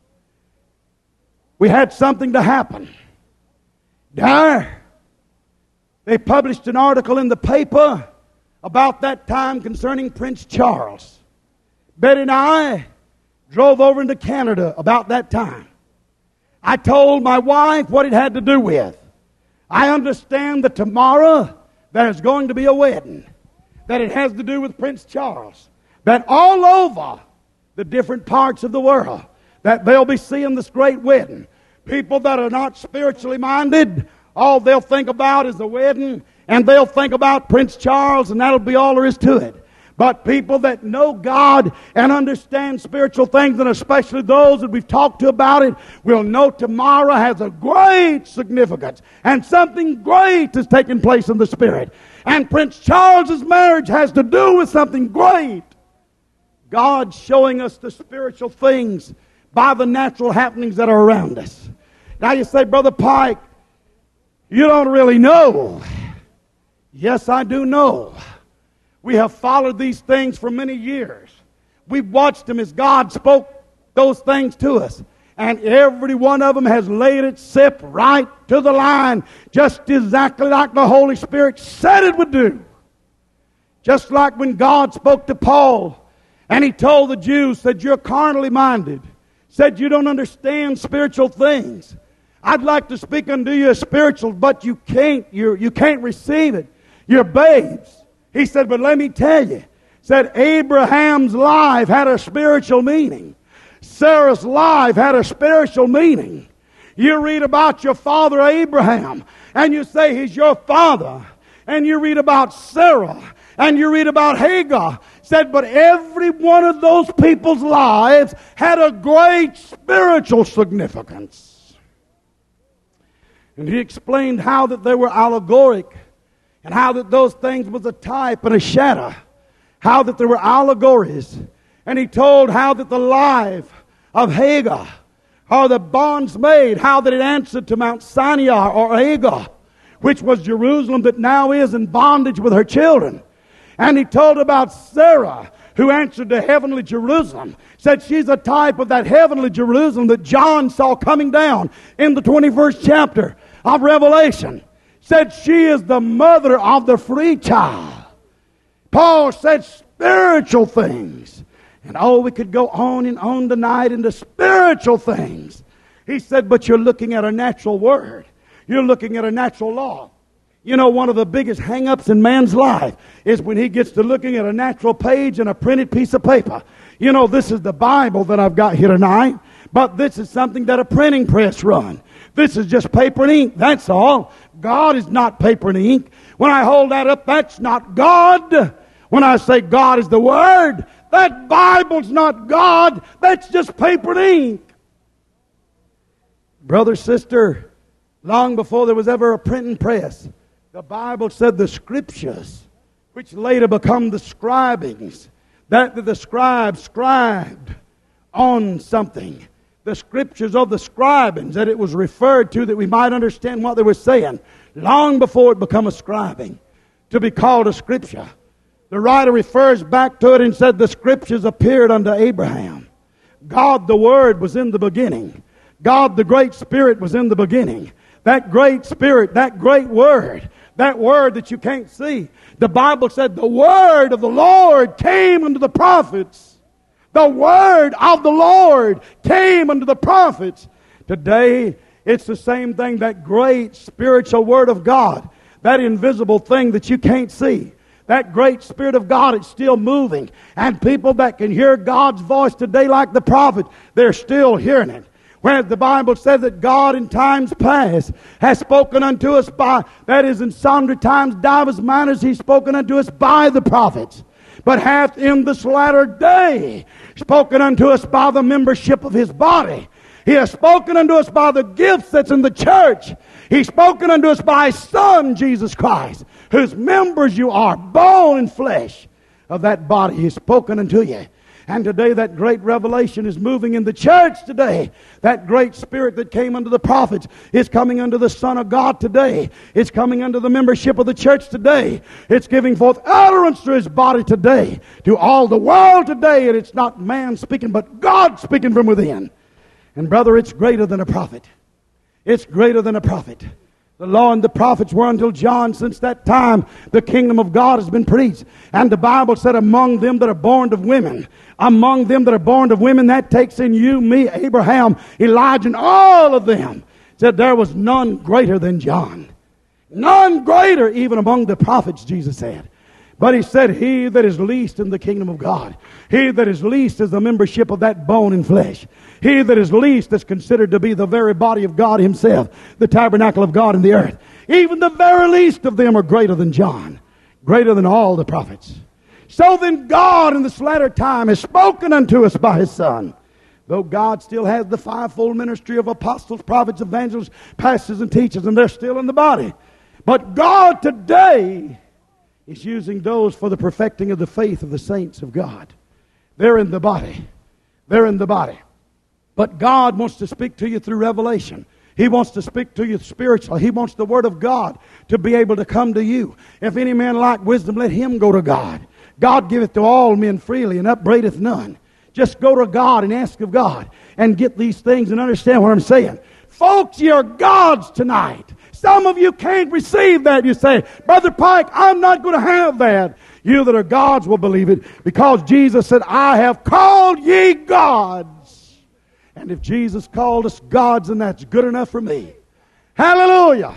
we had something to happen. There, they published an article in the paper about that time concerning Prince Charles. Betty and I drove over into Canada about that time. I told my wife what it had to do with. I understand that tomorrow there's going to be a wedding, that it has to do with Prince Charles, that all over the different parts of the world, that they'll be seeing this great wedding. People that are not spiritually minded, all they'll think about is the wedding, and they'll think about Prince Charles, and that'll be all there is to it. But people that know God and understand spiritual things, and especially those that we've talked to about it, will know tomorrow has a great significance. And something great is taking place in the Spirit. And Prince Charles's marriage has to do with something great. God showing us the spiritual things by the natural happenings that are around us. Now you say, Brother Pike, you don't really know. Yes, I do know. We have followed these things for many years. We've watched them as God spoke those things to us. And every one of them has laid itself right to the line, just exactly like the Holy Spirit said it would do. Just like when God spoke to Paul, and he told the Jews, said, you're carnally minded. Said, you don't understand spiritual things. I'd like to speak unto you as spiritual, but you can't. You can't receive it. You're babes. He said, but let me tell you, said Abraham's life had a spiritual meaning. Sarah's life had a spiritual meaning. You read about your father Abraham, and you say he's your father. And you read about Sarah, and you read about Hagar. Said, but every one of those people's lives had a great spiritual significance. And he explained how that they were allegoric, and how that those things was a type and a shadow. How that there were allegories. And he told how that the life of Hagar, how the bonds made, how that it answered to Mount Sinai or Hagar, which was Jerusalem that now is in bondage with her children. And he told about Sarah, who answered to heavenly Jerusalem. Said she's a type of that heavenly Jerusalem that John saw coming down in the 21st chapter of Revelation. Said she is the mother of the free child. Paul said spiritual things. And oh, we could go on and on tonight into spiritual things. He said, but you're looking at a natural word. You're looking at a natural law. You know, one of the biggest hang-ups in man's life is when he gets to looking at a natural page and a printed piece of paper. You know, this is the Bible that I've got here tonight, but this is something that a printing press run. This is just paper and ink, that's all. God is not paper and ink. When I hold that up, that's not God. When I say God is the Word, that Bible's not God. That's just paper and ink. Brother, sister, long before there was ever a printing press, the Bible said the Scriptures, which later become the scribings, that the scribes scribed on something. The Scriptures of the scribings, that it was referred to that we might understand what they were saying, long before it become a scribing, to be called a Scripture. The writer refers back to it and said the Scriptures appeared unto Abraham. God the Word was in the beginning. God the Great Spirit was in the beginning. That great Spirit, that great Word, that Word that you can't see. The Bible said the Word of the Lord came unto the prophets. The Word of the Lord came unto the prophets. Today, It's the same thing, that great spiritual Word of God, that invisible thing that you can't see. That great Spirit of God is still moving. And people that can hear God's voice today like the prophet, they're still hearing it. Whereas the Bible says that God in times past has spoken unto us by, that is in sundry times, divers manners, He's spoken unto us by the prophets. But hath in this latter day spoken unto us by the membership of His body. He has spoken unto us by the gifts that's in the church. He's spoken unto us by His Son, Jesus Christ, whose members you are, bone and flesh of that body. He's spoken unto you. And today that great revelation is moving in the church today. That great Spirit that came unto the prophets is coming unto the Son of God today. It's coming unto the membership of the church today. It's giving forth utterance to His body today, to all the world today. And it's not man speaking, but God speaking from within. And brother, it's greater than a prophet. It's greater than a prophet. The law and the prophets were until John. Since that time, the kingdom of God has been preached. And the Bible said, among them that are born of women, among them that are born of women, that takes in you, me, Abraham, Elijah, and all of them, said there was none greater than John. None greater even among the prophets, Jesus said. But He said, he that is least in the kingdom of God, he that is least is the membership of that bone and flesh. He that is least is considered to be the very body of God Himself, the tabernacle of God in the earth. Even the very least of them are greater than John, greater than all the prophets. So then God in this latter time has spoken unto us by His Son. Though God still has the fivefold ministry of apostles, prophets, evangelists, pastors, and teachers, and they're still in the body. But God today is using those for the perfecting of the faith of the saints of God. They're in the body. They're in the body. But God wants to speak to you through revelation. He wants to speak to you spiritually. He wants the Word of God to be able to come to you. If any man lack wisdom, let him go to God. God giveth to all men freely and upbraideth none. Just go to God and ask of God and get these things and understand what I'm saying. Folks, you're God's tonight. Some of you can't receive that. You say, Brother Pike, I'm not going to have that. You that are God's will believe it, because Jesus said, I have called ye gods. And if Jesus called us gods, then that's good enough for me. Hallelujah.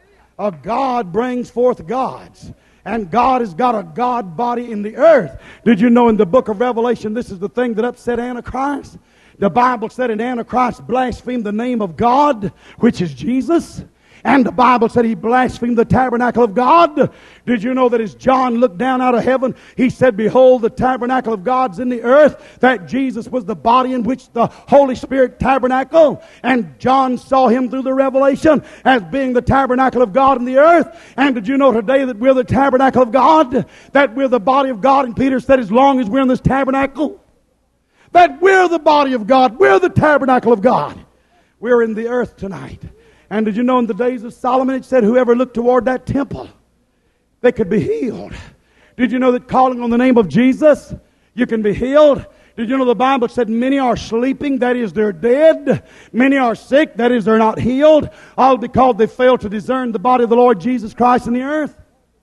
A God brings forth gods. And God has got a God body in the earth. Did you know in the book of Revelation, this is the thing that upset Antichrist? The Bible said in Antichrist blasphemed the name of God, which is Jesus. And the Bible said he blasphemed the tabernacle of God. Did you know that as John looked down out of heaven, he said, behold, the tabernacle of God's in the earth, that Jesus was the body in which the Holy Spirit tabernacle. And John saw Him through the revelation as being the tabernacle of God in the earth. And did you know today that we're the tabernacle of God? That we're the body of God? And Peter said, as long as we're in this tabernacle, that we're the body of God. We're the tabernacle of God. We're in the earth tonight. And did you know in the days of Solomon it said whoever looked toward that temple, they could be healed. Did you know that calling on the name of Jesus, you can be healed? Did you know the Bible said many are sleeping, that is they're dead. Many are sick, that is they're not healed. All because they failed to discern the body of the Lord Jesus Christ in the earth.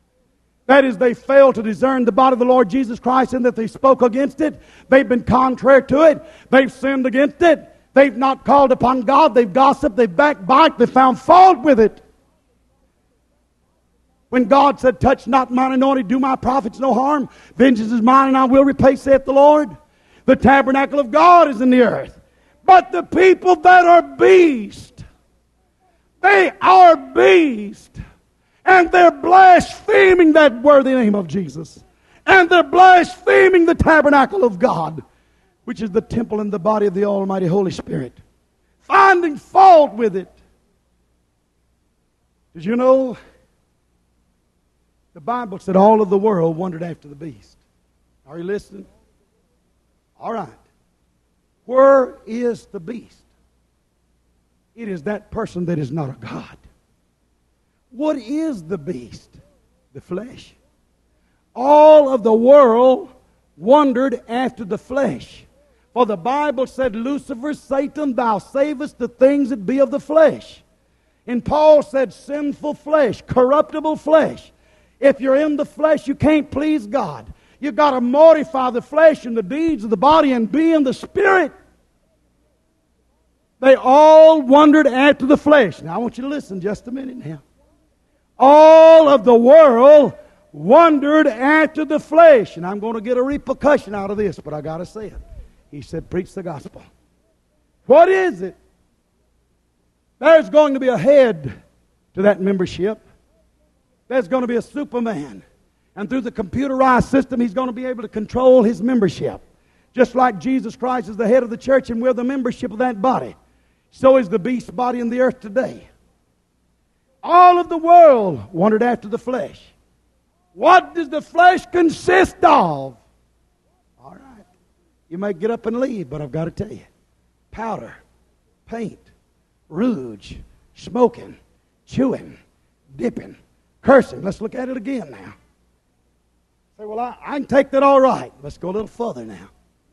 That is, they failed to discern the body of the Lord Jesus Christ, and that they spoke against it. They've been contrary to it. They've sinned against it. They've not called upon God. They've gossiped. They've backbite. They've found fault with it. When God said, touch not mine anointed, do my prophets no harm. Vengeance is mine and I will repay, saith the Lord. The tabernacle of God is in the earth. But the people that are beast, they are beast. And they're blaspheming that worthy name of Jesus. And they're blaspheming the tabernacle of God, which is the temple and the body of the Almighty Holy Spirit. Finding fault with it. Did you know? The Bible said all of the world wondered after the beast. Are you listening? All right. Where is the beast? It is that person that is not a God. What is the beast? The flesh. All of the world wondered after the flesh. For the Bible said, Lucifer, Satan, thou savest the things that be of the flesh. And Paul said, sinful flesh, corruptible flesh. If you're in the flesh, you can't please God. You've got to mortify the flesh and the deeds of the body and be in the Spirit. They all wondered after the flesh. Now I want you to listen just a minute now. All of the world wondered after the flesh. And I'm going to get a repercussion out of this, but I got to say it. He said, preach the gospel. What is it? There's going to be a head to that membership. There's going to be a Superman. And through the computerized system, he's going to be able to control his membership. Just like Jesus Christ is the head of the church and we're the membership of that body. So is the beast body in the earth today. All of the world wondered after the flesh. What does the flesh consist of? All right. You may get up and leave, but I've got to tell you. Powder, paint, rouge, smoking, chewing, dipping, cursing. Let's look at it again now. Say, well, I can take that all right. Let's go a little further now.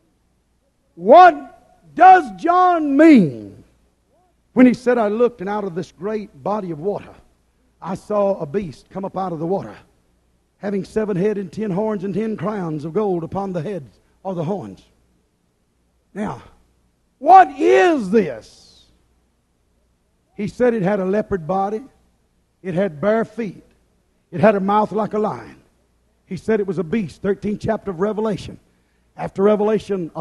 What does John mean when he said, I looked and out of this great body of water, I saw a beast come up out of the water, having 7 heads and 10 horns and 10 crowns of gold upon the heads or the horns. Now, what is this? He said it had a leopard body. It had bare feet. It had a mouth like a lion. He said it was a beast, 13th chapter of Revelation. After Revelation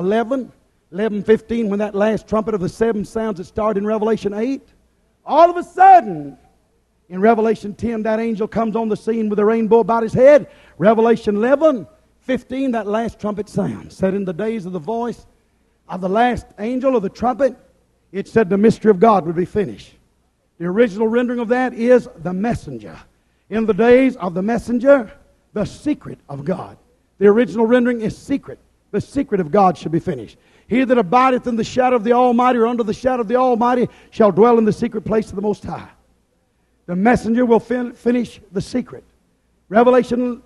11:15, when that last trumpet of the 7 sounds that started in Revelation 8, all of a sudden, in Revelation 10, that angel comes on the scene with a rainbow about his head. Revelation 11:15, that last trumpet sounds. Said in the days of the voice of the last angel of the trumpet, it said the mystery of God would be finished. The original rendering of that is the messenger. In the days of the messenger, the secret of God. The original rendering is secret. The secret of God shall be finished. He that abideth in the shadow of the Almighty, or under the shadow of the Almighty, shall dwell in the secret place of the Most High. The messenger will finish the secret. Revelation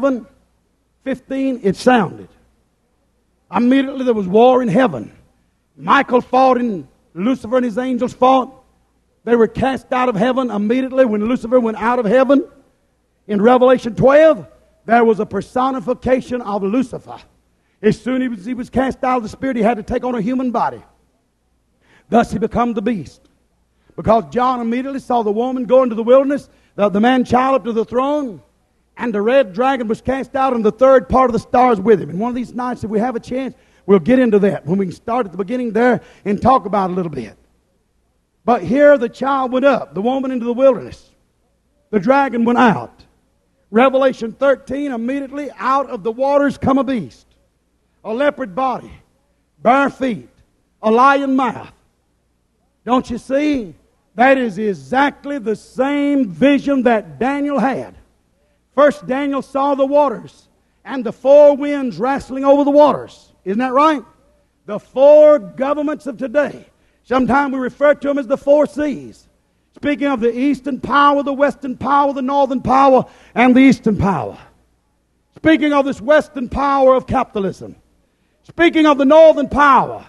11:15, it sounded. Immediately there was war in heaven. Michael fought and Lucifer and his angels fought. They were cast out of heaven immediately when Lucifer went out of heaven. In Revelation 12, there was a personification of Lucifer. As soon as he was cast out of the spirit, he had to take on a human body. Thus he became the beast. Because John immediately saw the woman go into the wilderness, the man-child up to the throne, and the red dragon was cast out, and the third part of the stars with him. And one of these nights, if we have a chance, we'll get into that when we can start at the beginning there and talk about it a little bit. But here the child went up, the woman into the wilderness. The dragon went out. Revelation 13, immediately out of the waters come a beast. A leopard body, bare feet, a lion mouth. Don't you see? That is exactly the same vision that Daniel had. First, Daniel saw the waters and the 4 winds wrestling over the waters. Isn't that right? The 4 governments of today. Sometimes we refer to them as the 4 seas. Speaking of the eastern power, the western power, the northern power, and the eastern power. Speaking of this western power of capitalism. Speaking of the northern power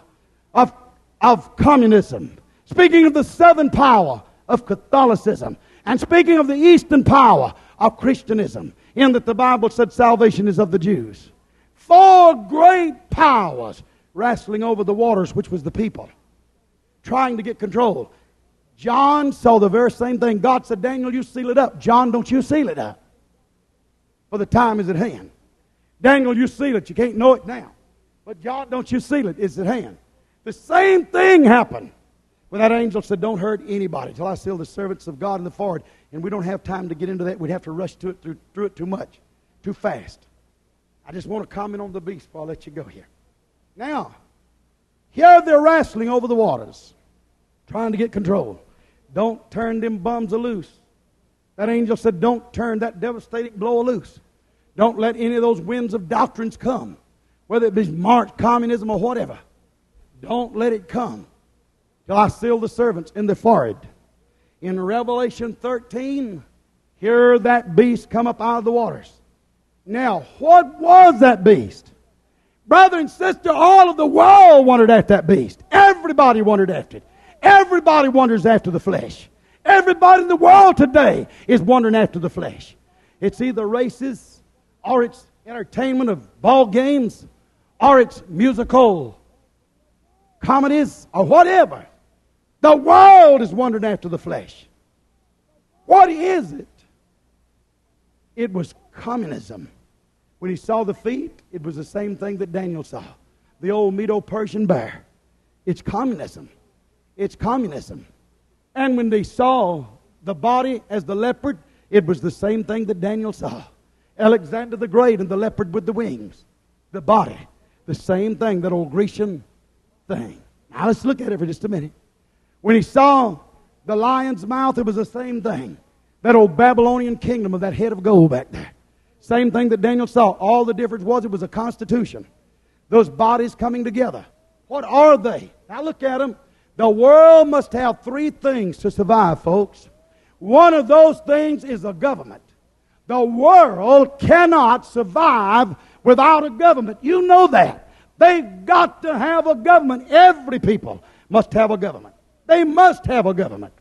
of communism. Speaking of the southern power of Catholicism. And speaking of the eastern power of Christianism. In that the Bible said salvation is of the Jews. 4 great powers wrestling over the waters, which was the people. Trying to get control. John saw the very same thing. God said, Daniel, you seal it up. John, don't you seal it up. For the time is at hand. Daniel, you seal it. You can't know it now. But John, don't you seal it. It's at hand. The same thing happened when that angel said, don't hurt anybody till I seal the servants of God in the forward. And we don't have time to get into that. We'd have to rush to it through it too much, too fast. I just want to comment on the beast before I let you go here. Now, here they're wrestling over the waters, trying to get control. Don't turn them bums loose. That angel said, don't turn that devastating blow loose. Don't let any of those winds of doctrines come, whether it be Marx, communism, or whatever. Don't let it come till I seal the servants in the forehead. In Revelation 13, here that beast come up out of the waters. Now, what was that beast? Brother and sister, all of the world wondered after that beast. Everybody wondered after it. Everybody wonders after the flesh. Everybody in the world today is wondering after the flesh. It's either races, or it's entertainment of ball games, or it's musical comedies, or whatever. The world is wondering after the flesh. What is it? It was communism. When he saw the feet, it was the same thing that Daniel saw. The old Medo-Persian bear. It's communism. It's communism. And when they saw the body as the leopard, it was the same thing that Daniel saw. Alexander the Great and the leopard with the wings. The body. The same thing, that old Grecian thing. Now let's look at it for just a minute. When he saw the lion's mouth, it was the same thing. That old Babylonian kingdom of that head of gold back there. Same thing that Daniel saw. All the difference was it was a constitution. Those bodies coming together. What are they? Now look at them. The world must have three things to survive, folks. One of those things is a government. The world cannot survive without a government. You know that. They've got to have a government. Every people must have a government. They must have a government.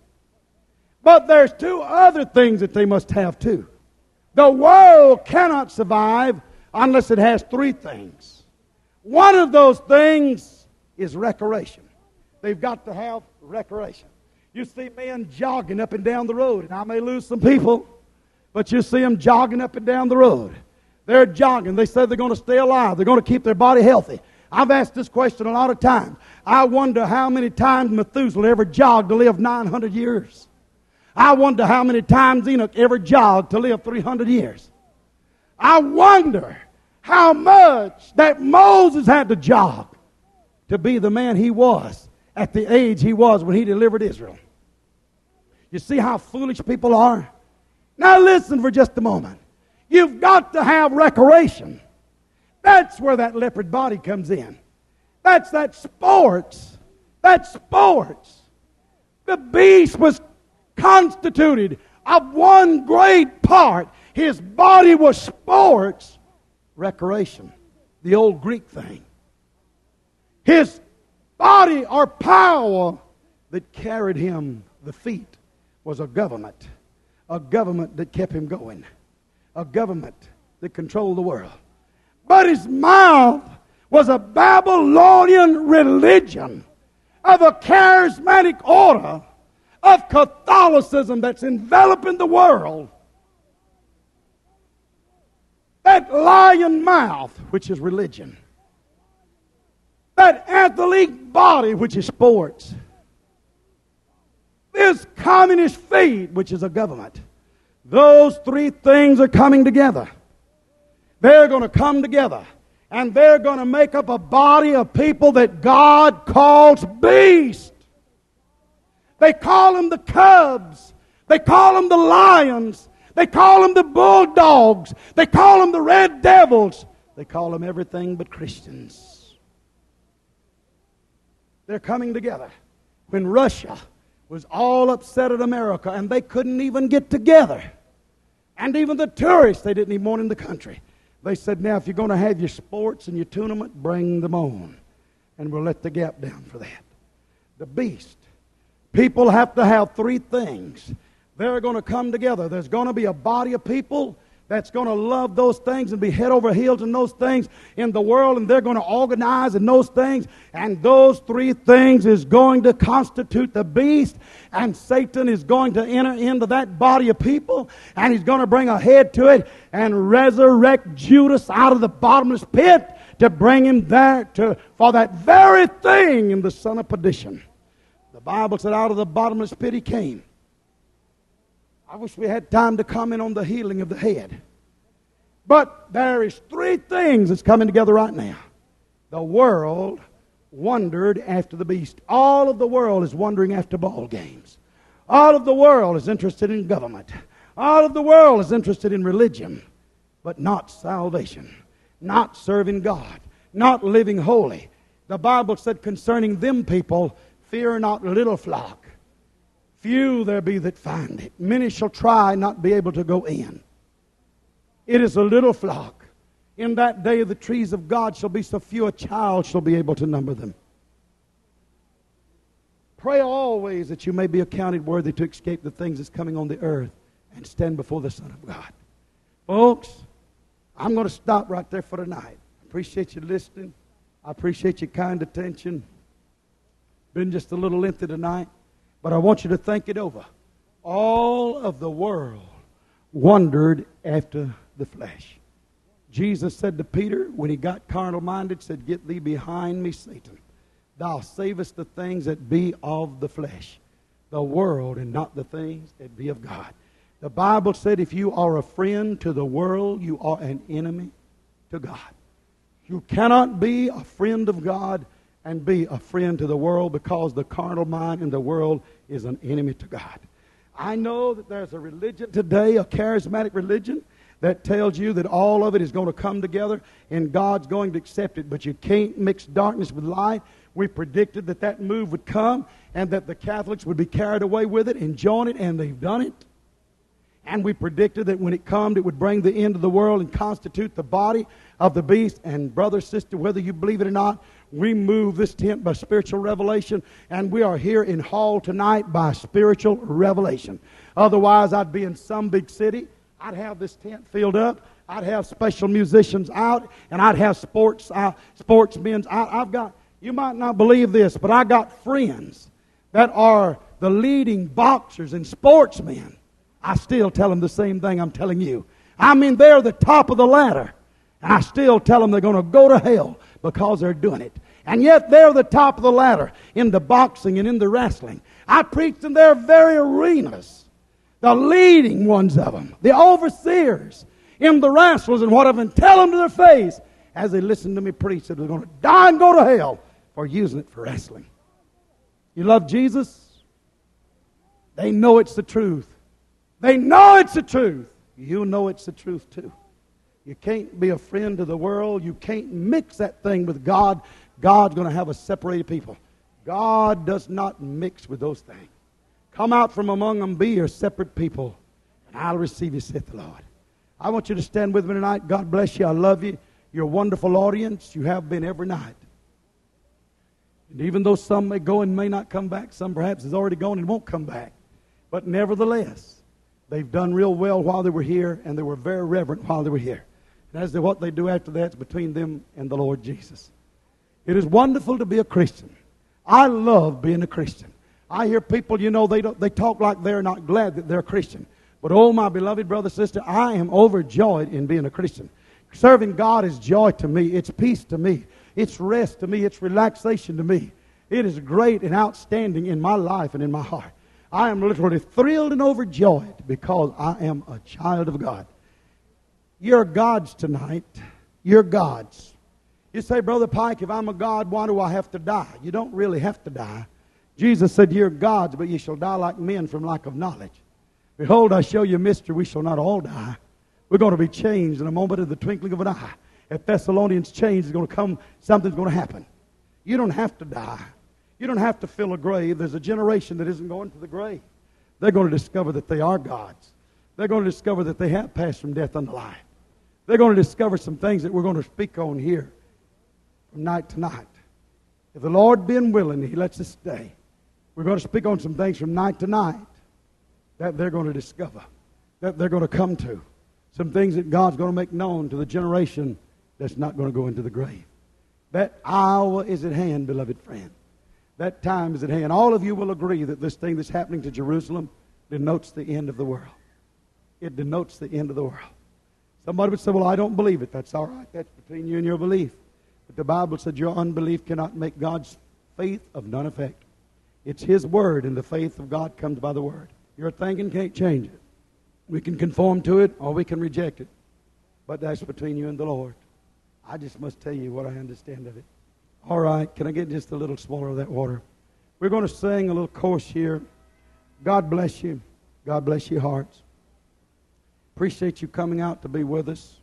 But there's two other things that they must have too. The world cannot survive unless it has three things. One of those things is recreation. They've got to have recreation. You see men jogging up and down the road, and I may lose some people, but you see them jogging up and down the road. They're jogging. They say they're going to stay alive. They're going to keep their body healthy. I've asked this question a lot of times. I wonder how many times Methuselah ever jogged to live 900 years. I wonder how many times Enoch ever jogged to live 300 years. I wonder how much that Moses had to jog to be the man he was at the age he was when he delivered Israel. You see how foolish people are? Now listen for just a moment. You've got to have recreation. That's where that leopard body comes in. That's sports. That's sports. The beast was constituted of one great part. His body was sports, recreation, the old Greek thing. His body or power that carried him, the feet, was a government that kept him going, a government that controlled the world. But his mouth was a Babylonian religion of a charismatic order of Catholicism that's enveloping the world. That lion mouth, which is religion. That athlete body, which is sports. This communist feet, which is a government. Those three things are coming together. They're going to come together. And they're going to make up a body of people that God calls beasts. They call them the cubs. They call them the lions. They call them the bulldogs. They call them the red devils. They call them everything but Christians. They're coming together. When Russia was all upset at America and they couldn't even get together, and even the tourists, they didn't even want in the country. They said, now if you're going to have your sports and your tournament, bring them on. And we'll let the gap down for that. The beast. People have to have three things. They're going to come together. There's going to be a body of people that's going to love those things and be head over heels in those things in the world, and they're going to organize in those things, and those three things is going to constitute the beast, and Satan is going to enter into that body of people, and he's going to bring a head to it and resurrect Judas out of the bottomless pit to bring him there for that very thing in the son of perdition. The Bible said out of the bottomless pit he came. I wish we had time to comment on the healing of the head. But there is three things that's coming together right now. The world wondered after the beast. All of the world is wondering after ball games. All of the world is interested in government. All of the world is interested in religion, but not salvation, not serving God, not living holy. The Bible said concerning them people, fear not, little flock. Few there be that find it. Many shall try, not be able to go in. It is a little flock. In that day the trees of God shall be so few, a child shall be able to number them. Pray always that you may be accounted worthy to escape the things that's coming on the earth and stand before the Son of God. Folks, I'm going to stop right there for tonight. I appreciate you listening. I appreciate your kind attention. Been just a little lengthy tonight. But I want you to think it over. All of the world wondered after the flesh. Jesus said to Peter, when he got carnal-minded, said, "Get thee behind me, Satan. Thou savest the things that be of the flesh, the world, and not the things that be of God." The Bible said if you are a friend to the world, you are an enemy to God. You cannot be a friend of God and be a friend to the world, because the carnal mind in the world is an enemy to God. I know that there's a religion today, a charismatic religion, that tells you that all of it is going to come together and God's going to accept it. But you can't mix darkness with light. We predicted that that move would come and that the Catholics would be carried away with it and join it, and they've done it. And we predicted that when it comes, it would bring the end of the world and constitute the body of the beast. And brother, sister, whether you believe it or not, we move this tent by spiritual revelation, and we are here in Hall tonight by spiritual revelation. Otherwise, I'd be in some big city. I'd have this tent filled up. I'd have special musicians out, and I'd have sportsmen out. I've got, you might not believe this, but I got friends that are the leading boxers and sportsmen. I still tell them the same thing I'm telling you. I mean, they're the top of the ladder, and I still tell them they're going to go to hell because they're doing it. And yet they're the top of the ladder in the boxing and in the wrestling. I preach in their very arenas. The leading ones of them, the overseers in the wrestlers and whatever, and tell them to their face as they listen to me preach that they're going to die and go to hell for using it for wrestling. You love Jesus? They know it's the truth. They know it's the truth. You know it's the truth too. You can't be a friend to the world. You can't mix that thing with God. God's going to have a separated people. God does not mix with those things. Come out from among them, be your separate people, and I'll receive you, saith the Lord. I want you to stand with me tonight. God bless you. I love you. You're a wonderful audience. You have been every night. And even though some may go and may not come back, some perhaps has already gone and won't come back. But nevertheless, they've done real well while they were here, and they were very reverent while they were here. And as to what they do after that, it's between them and the Lord Jesus. It is wonderful to be a Christian. I love being a Christian. I hear people, they talk like they're not glad that they're a Christian. But oh, my beloved brother, sister, I am overjoyed in being a Christian. Serving God is joy to me. It's peace to me. It's rest to me. It's relaxation to me. It is great and outstanding in my life and in my heart. I am literally thrilled and overjoyed because I am a child of God. You're God's tonight. You're God's. You say, Brother Pike, if I'm a God, why do I have to die? You don't really have to die. Jesus said, you're God's, but ye shall die like men from lack of knowledge. Behold, I show you a mystery. We shall not all die. We're going to be changed in a moment of the twinkling of an eye. If Thessalonians change, it's going to come, something's going to happen. You don't have to die. You don't have to fill a grave. There's a generation that isn't going to the grave. They're going to discover that they are God's. They're going to discover that they have passed from death unto life. They're going to discover some things that we're going to speak on here from night to night. If the Lord being willing, He lets us stay, we're going to speak on some things from night to night that they're going to discover, that they're going to come to. Some things that God's going to make known to the generation that's not going to go into the grave. That hour is at hand, beloved friend. That time is at hand. All of you will agree that this thing that's happening to Jerusalem denotes the end of the world. It denotes the end of the world. Somebody would say, well, I don't believe it. That's all right. That's between you and your belief. But the Bible said your unbelief cannot make God's faith of none effect. It's His Word, and the faith of God comes by the Word. Your thinking can't change it. We can conform to it, or we can reject it. But that's between you and the Lord. I just must tell you what I understand of it. All right, can I get just a little smaller of that water? We're going to sing a little chorus here. God bless you. God bless your hearts. Appreciate you coming out to be with us.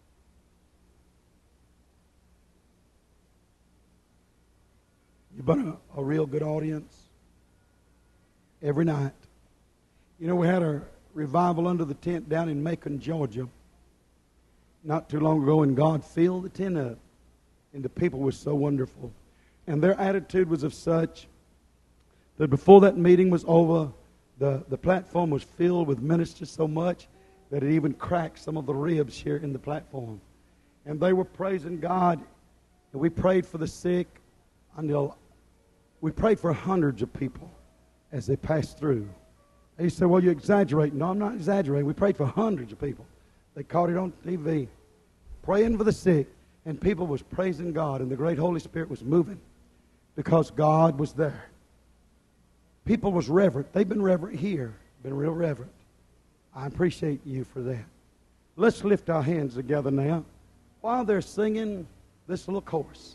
You've been a real good audience every night. You know, we had a revival under the tent down in Macon, Georgia, not too long ago, and God filled the tent up, and the people were so wonderful. And their attitude was of such that before that meeting was over, the platform was filled with ministers so much that it even cracked some of the ribs here in the platform. And they were praising God, and we prayed for the sick until we prayed for hundreds of people. as they passed through. And you say, well, you're exaggerating. No, I'm not exaggerating. We prayed for hundreds of people. They caught it on TV. Praying for the sick. And people was praising God. And the great Holy Spirit was moving. Because God was there. People was reverent. They've been reverent here. Been real reverent. I appreciate you for that. Let's lift our hands together now. While they're singing this little chorus.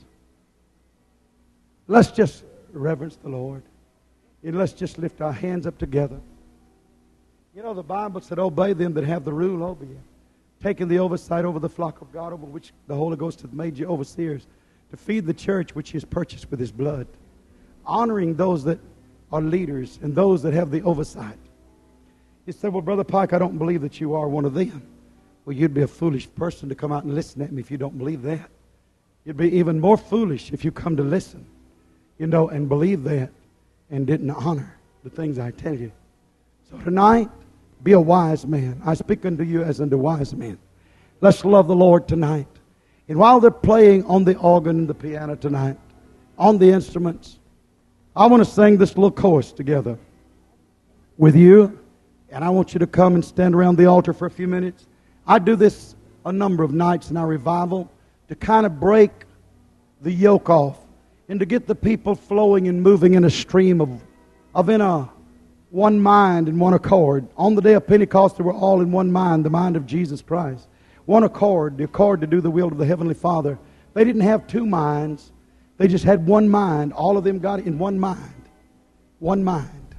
Let's just reverence the Lord. And let's just lift our hands up together. You know, the Bible said, obey them that have the rule over you. Taking the oversight over the flock of God, over which the Holy Ghost hath made you overseers, to feed the church which he has purchased with his blood. Honoring those that are leaders and those that have the oversight. You say, well, Brother Pike, I don't believe that you are one of them. Well, you'd be a foolish person to come out and listen at me if you don't believe that. You'd be even more foolish if you come to listen, you know, and believe that and didn't honor the things I tell you. So tonight, be a wise man. I speak unto you as unto wise men. Let's love the Lord tonight. And while they're playing on the organ and the piano tonight, on the instruments, I want to sing this little chorus together with you. And I want you to come and stand around the altar for a few minutes. I do this a number of nights in our revival to kind of break the yoke off and to get the people flowing and moving in a stream of in a one mind and one accord. On the day of Pentecost, they were all in one mind, the mind of Jesus Christ. One accord, the accord to do the will of the Heavenly Father. They didn't have two minds. They just had one mind. All of them got it in one mind. One mind.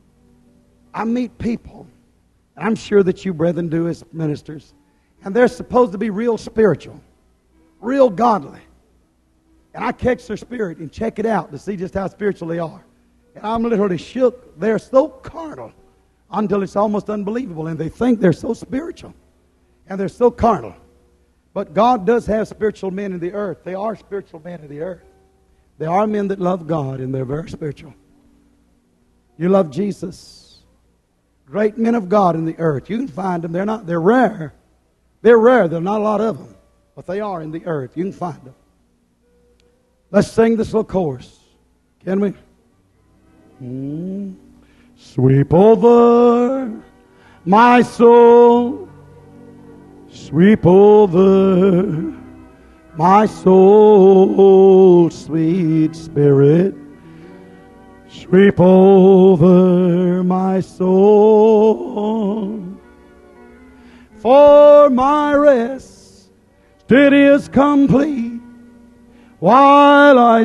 I meet people, and I'm sure that you brethren do as ministers, and they're supposed to be real spiritual, real godly. And I catch their spirit and check it out to see just how spiritual they are. And I'm literally shook. They're so carnal until it's almost unbelievable. And they think they're so spiritual. And they're so carnal. But God does have spiritual men in the earth. They are spiritual men in the earth. They are men that love God, and they're very spiritual. You love Jesus. Great men of God in the earth. You can find them. They're rare. They're rare. There are not a lot of them. But they are in the earth. You can find them. Let's sing this little chorus. Can we? Sweep over my soul. Sweep over my soul, sweet Spirit. Sweep over my soul. For my rest, it is complete while I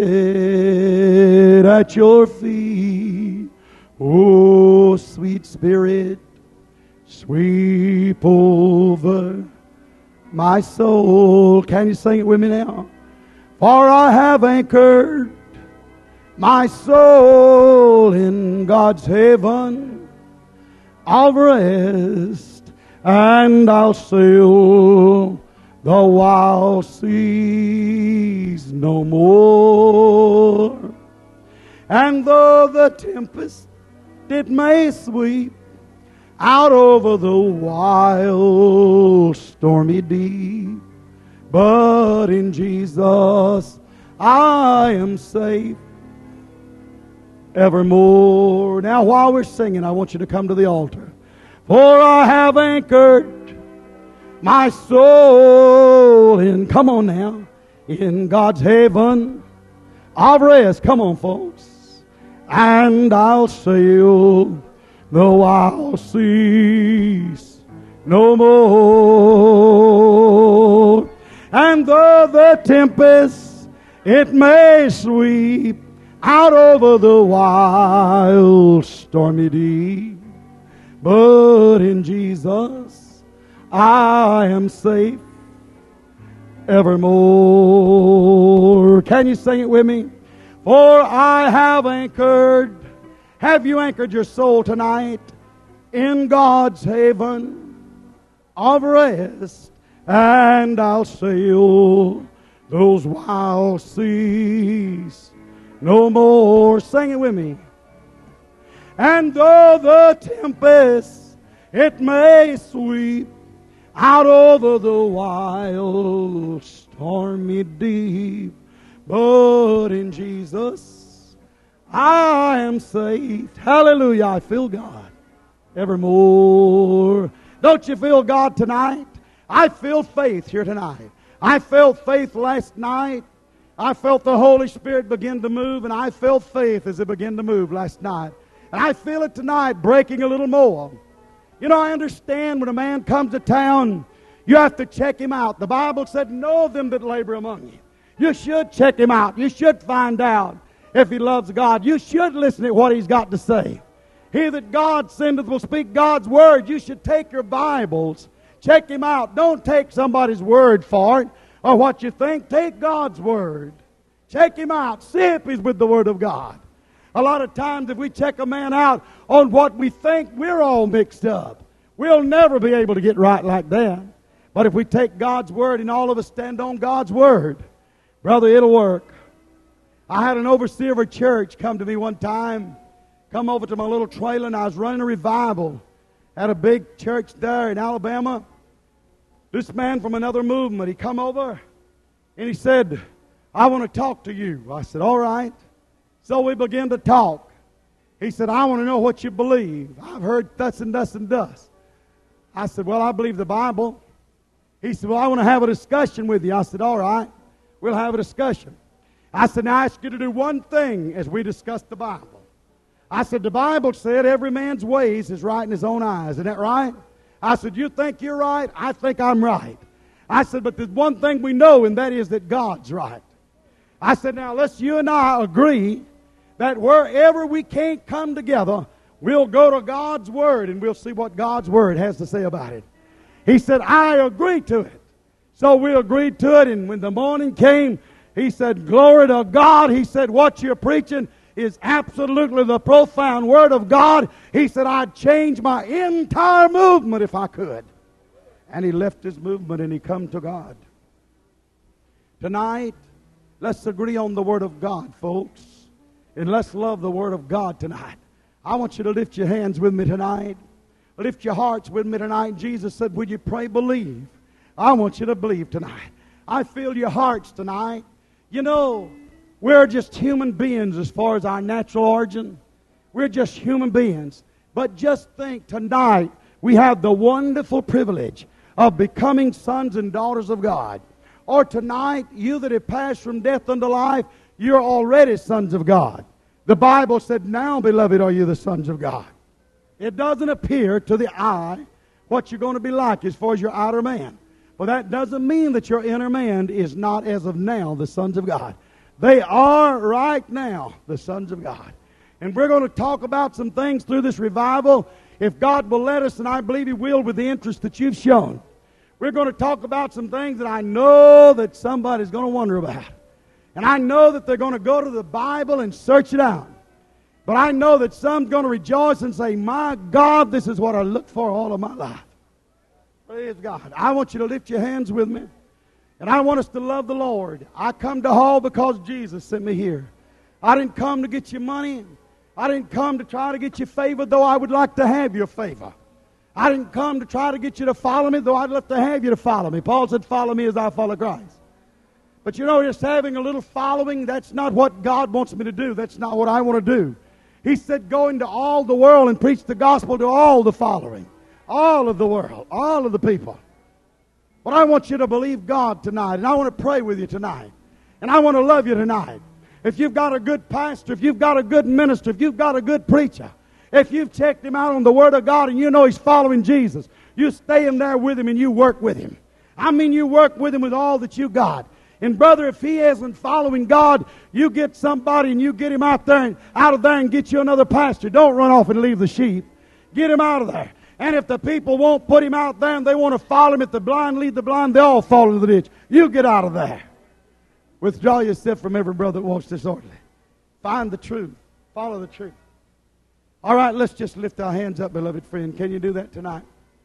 sit at your feet. Oh, sweet Spirit, sweep over my soul. Can you sing it with me now? For I have anchored my soul in God's haven of rest, and I'll sail the wild seas no more. And though the tempest it may sweep out over the wild stormy deep, but in Jesus I am safe evermore. Now while we're singing, I want you to come to the altar. For I have anchored my soul in, come on now, in God's haven of rest. Come on, folks. And I'll sail the wild seas no more. And though the tempest it may sweep out over the wild stormy deep, but in Jesus I am safe evermore. Can you sing it with me? For I have anchored. Have you anchored your soul tonight in God's haven of rest? And I'll sail those wild seas no more. Sing it with me. And though the tempest it may sweep out over the wild stormy deep, but in Jesus I am saved. Hallelujah. I feel God evermore. Don't you feel God tonight? I feel faith here tonight. I felt faith last night. I felt the Holy Spirit begin to move, and I felt faith as it began to move last night. And I feel it tonight breaking a little more. You know, I understand when a man comes to town, you have to check him out. The Bible said, know them that labor among you. You should check him out. You should find out if he loves God. You should listen to what he's got to say. He that God sendeth will speak God's word. You should take your Bibles, check him out. Don't take somebody's word for it or what you think. Take God's word. Check him out. See if he's with the word of God. A lot of times if we check a man out on what we think, we're all mixed up. We'll never be able to get right like that. But if we take God's word and all of us stand on God's word, brother, it'll work. I had an overseer of a church come to me one time, come over to my little trailer, and I was running a revival at a big church there in Alabama. This man from another movement, he come over and he said, I want to talk to you. I said, all right. So we began to talk. He said, I want to know what you believe. I've heard thus and thus and thus. I said, well, I believe the Bible. He said, well, I want to have a discussion with you. I said, all right, we'll have a discussion. I said, now I ask you to do one thing as we discuss the Bible. I said, the Bible said every man's ways is right in his own eyes. Isn't that right? I said, you think you're right? I think I'm right. I said, but there's one thing we know, and that is that God's right. I said, now let's you and I agree that wherever we can't come together, we'll go to God's Word and we'll see what God's Word has to say about it. He said, I agree to it. So we agreed to it, and when the morning came, he said, glory to God. He said, what you're preaching is absolutely the profound Word of God. He said, I'd change my entire movement if I could. And he left his movement and he come to God. Tonight, let's agree on the Word of God, folks. And let's love the Word of God tonight. I want you to lift your hands with me tonight. Lift your hearts with me tonight. Jesus said, will you pray, believe? I want you to believe tonight. I feel your hearts tonight. You know, we're just human beings as far as our natural origin. We're just human beings. But just think, tonight we have the wonderful privilege of becoming sons and daughters of God. Or tonight, you that have passed from death unto life, you're already sons of God. The Bible said, now, beloved, are you the sons of God. It doesn't appear to the eye what you're going to be like as far as your outer man. But that doesn't mean that your inner man is not, as of now, the sons of God. They are right now the sons of God. And we're going to talk about some things through this revival, if God will let us, and I believe He will with the interest that you've shown. We're going to talk about some things that I know that somebody's going to wonder about. And I know that they're going to go to the Bible and search it out. But I know that some's going to rejoice and say, my God, this is what I looked for all of my life. Praise God. I want you to lift your hands with me. And I want us to love the Lord. I come to Hall because Jesus sent me here. I didn't come to get your money. I didn't come to try to get your favor, though I would like to have your favor. I didn't come to try to get you to follow me, though I'd love to have you to follow me. Paul said, follow me as I follow Christ. But you know, just having a little following, that's not what God wants me to do. That's not what I want to do. He said, go into all the world and preach the gospel to all the following. All of the world. All of the people. But I want you to believe God tonight. And I want to pray with you tonight. And I want to love you tonight. If you've got a good pastor, if you've got a good minister, if you've got a good preacher, if you've checked him out on the Word of God and you know he's following Jesus, you stay in there with him and you work with him. I mean, you work with him with all that you got. And brother, if he isn't following God, you get somebody and you get him out of there and get you another pastor. Don't run off and leave the sheep. Get him out of there. And if the people won't put him out there and they want to follow him, if the blind lead the blind, they all fall into the ditch. You get out of there. Withdraw yourself from every brother that walks disorderly. Find the truth. Follow the truth. All right, let's just lift our hands up, beloved friend. Can you do that tonight?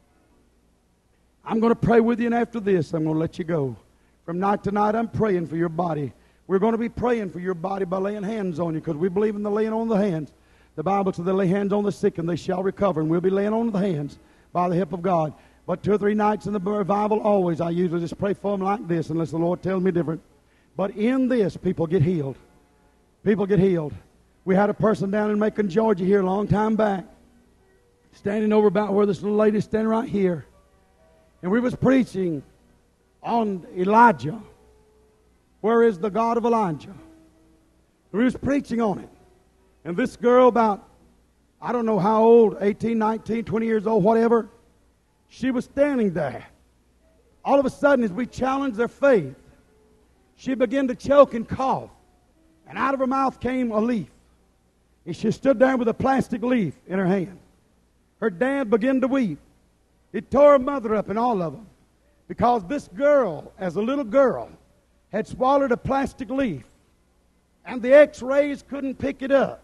I'm going to pray with you, and after this, I'm going to let you go. From night to night, I'm praying for your body. We're going to be praying for your body by laying hands on you, because we believe in the laying on of the hands. The Bible says they lay hands on the sick and they shall recover, and we'll be laying on the hands by the help of God. But 2 or 3 nights in the revival, always, I usually just pray for them like this, unless the Lord tells me different. But in this, people get healed. People get healed. We had a person down in Macon, Georgia here a long time back, standing over about where this little lady's standing right here. And we was preaching on Elijah. Where is the God of Elijah? And we was preaching on it. And this girl about, I don't know how old, 18, 19, 20 years old, whatever, she was standing there. All of a sudden, as we challenged their faith, she began to choke and cough. And out of her mouth came a leaf. And she stood there with a plastic leaf in her hand. Her dad began to weep. It tore her mother up and all of them. Because this girl, as a little girl, had swallowed a plastic leaf. And the x-rays couldn't pick it up.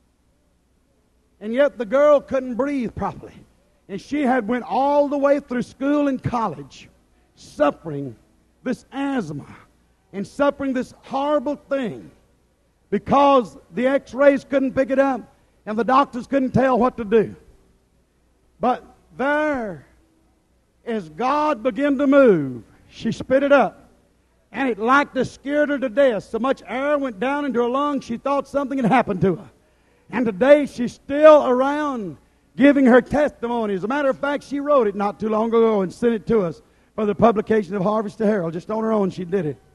And yet the girl couldn't breathe properly. And she had went all the way through school and college, suffering this asthma and suffering this horrible thing because the x-rays couldn't pick it up and the doctors couldn't tell what to do. But there, as God began to move, she spit it up. And it like to scared her to death. So much air went down into her lungs, she thought something had happened to her. And today she's still around giving her testimony. As a matter of fact, she wrote it not too long ago and sent it to us for the publication of Harvest Herald. Just on her own, she did it.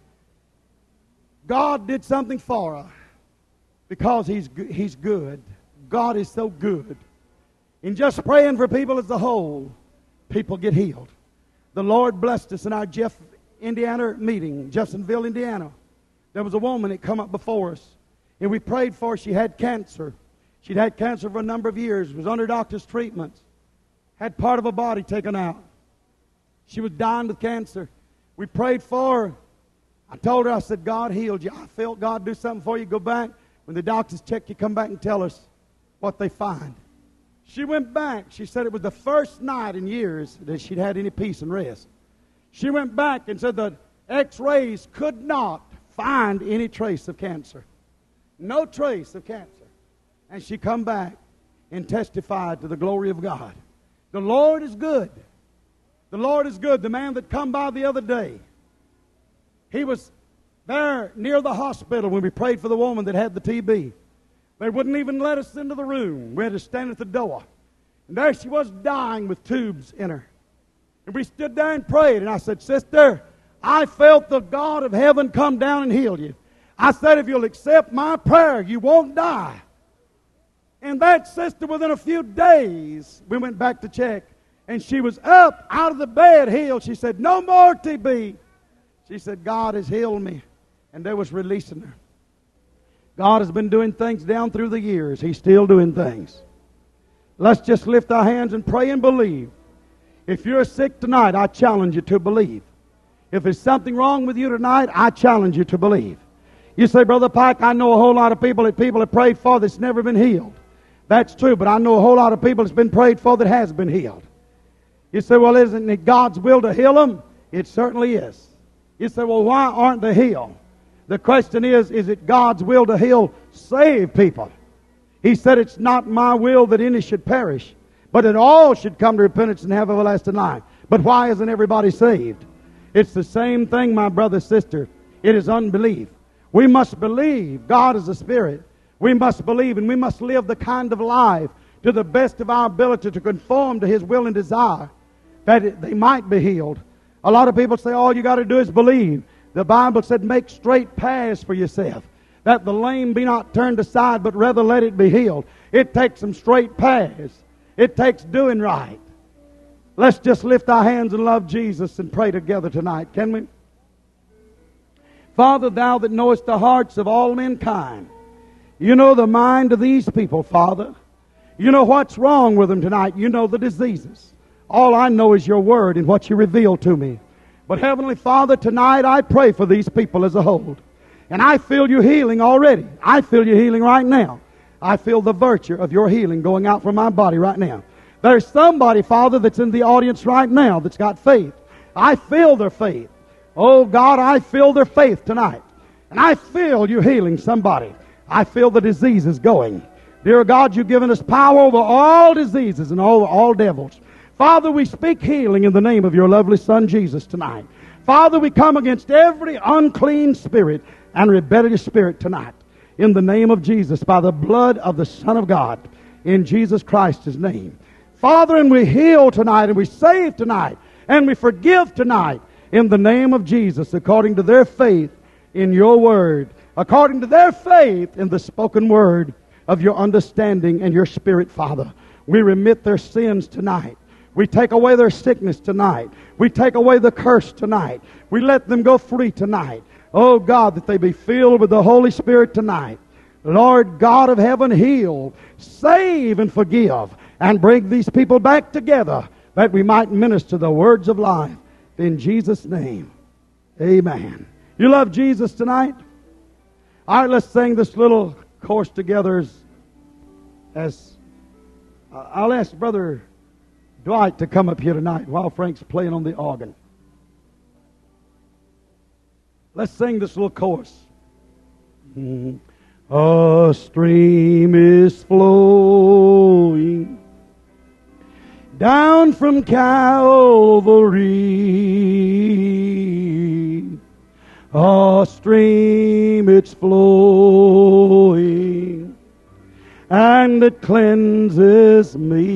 God did something for her because He's good. God is so good. In just praying for people as a whole, people get healed. The Lord blessed us in our Indiana meeting, Jeffersonville, Indiana. There was a woman that come up before us, and we prayed for her. She had cancer. She'd had cancer for a number of years, was under doctor's treatments, had part of her body taken out. She was dying with cancer. We prayed for her. I told her, I said, God healed you. I felt God do something for you. Go back. When the doctors check you, come back and tell us what they find. She went back. She said it was the first night in years that she'd had any peace and rest. She went back and said the x-rays could not find any trace of cancer. No trace of cancer. And she come back and testified to the glory of God. The Lord is good. The Lord is good. The man that come by the other day, he was there near the hospital when we prayed for the woman that had the TB. They wouldn't even let us into the room. We had to stand at the door. And there she was dying with tubes in her. And we stood there and prayed. And I said, Sister, I felt the God of heaven come down and heal you. I said, if you'll accept my prayer, you won't die. And that sister, within a few days, we went back to check. And she was up out of the bed healed. She said, no more TB. She said, God has healed me. And they was releasing her. God has been doing things down through the years. He's still doing things. Let's just lift our hands and pray and believe. If you're sick tonight, I challenge you to believe. If there's something wrong with you tonight, I challenge you to believe. You say, Brother Pike, I know a whole lot of people have prayed for that's never been healed. That's true, but I know a whole lot of people that's been prayed for that has been healed. You say, well, isn't it God's will to heal them? It certainly is. You say, well, why aren't they healed? The question is it God's will to heal saved people? He said, it's not my will that any should perish, but that all should come to repentance and have everlasting life. But why isn't everybody saved? It's the same thing, my brother, sister. It is unbelief. We must believe God is a spirit. We must believe, and we must live the kind of life to the best of our ability to conform to His will and desire that they might be healed. A lot of people say all you got to do is believe. The Bible said make straight paths for yourself, that the lame be not turned aside, but rather let it be healed. It takes some straight paths. It takes doing right. Let's just lift our hands and love Jesus and pray together tonight, can we? Father, Thou that knowest the hearts of all mankind, You know the mind of these people, Father. You know what's wrong with them tonight. You know the diseases. All I know is Your Word and what You reveal to me. But Heavenly Father, tonight I pray for these people as a whole. And I feel You healing already. I feel You healing right now. I feel the virtue of Your healing going out from my body right now. There's somebody, Father, that's in the audience right now that's got faith. I feel their faith. Oh God, I feel their faith tonight. And I feel You healing somebody. I feel the diseases going. Dear God, You've given us power over all diseases and all devils. Father, we speak healing in the name of Your lovely Son Jesus tonight. Father, we come against every unclean spirit and rebellious spirit tonight. in the name of Jesus, by the blood of the Son of God, in Jesus Christ's name. Father, and we heal tonight, and we save tonight, and we forgive tonight, in the name of Jesus, according to their faith in your word, according to their faith in the spoken word of your understanding and your Spirit, Father. We remit their sins tonight. We take away their sickness tonight. We take away the curse tonight. We let them go free tonight. Oh God, that they be filled with the Holy Spirit tonight. Lord God of heaven, heal, save, and forgive, and bring these people back together that we might minister the words of life. In Jesus' name, amen. You love Jesus tonight? All right, let's sing this little chorus together as I'll ask Brother Dwight to come up here tonight while Frank's playing on the organ. Let's sing this little chorus. A stream is flowing down from Calvary. A stream it's flowing, and it cleanses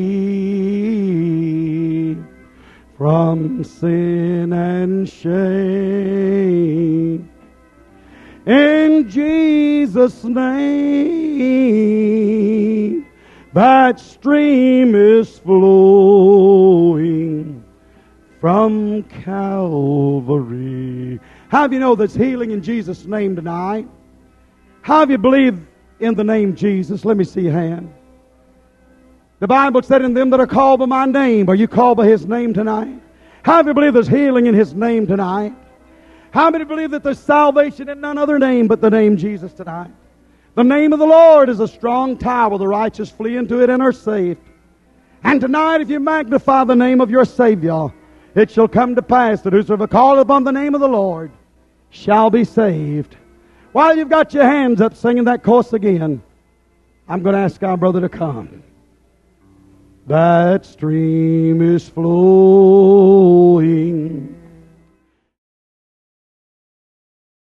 me from sin and shame. In Jesus' name, that stream is flowing from Calvary. How do you know there's healing in Jesus' name tonight? How do you believe in the name Jesus? Let me see your hand. The Bible said, in them that are called by my name. Are you called by His name tonight? How do you believe there's healing in His name tonight? How many believe that there's salvation in none other name but the name Jesus tonight? The name of the Lord is a strong tower. The righteous flee into it and are saved. And tonight, if you magnify the name of your Savior, it shall come to pass that whosoever calleth upon the name of the Lord shall be saved. While you've got your hands up singing that chorus again, I'm going to ask our brother to come. That stream is flowing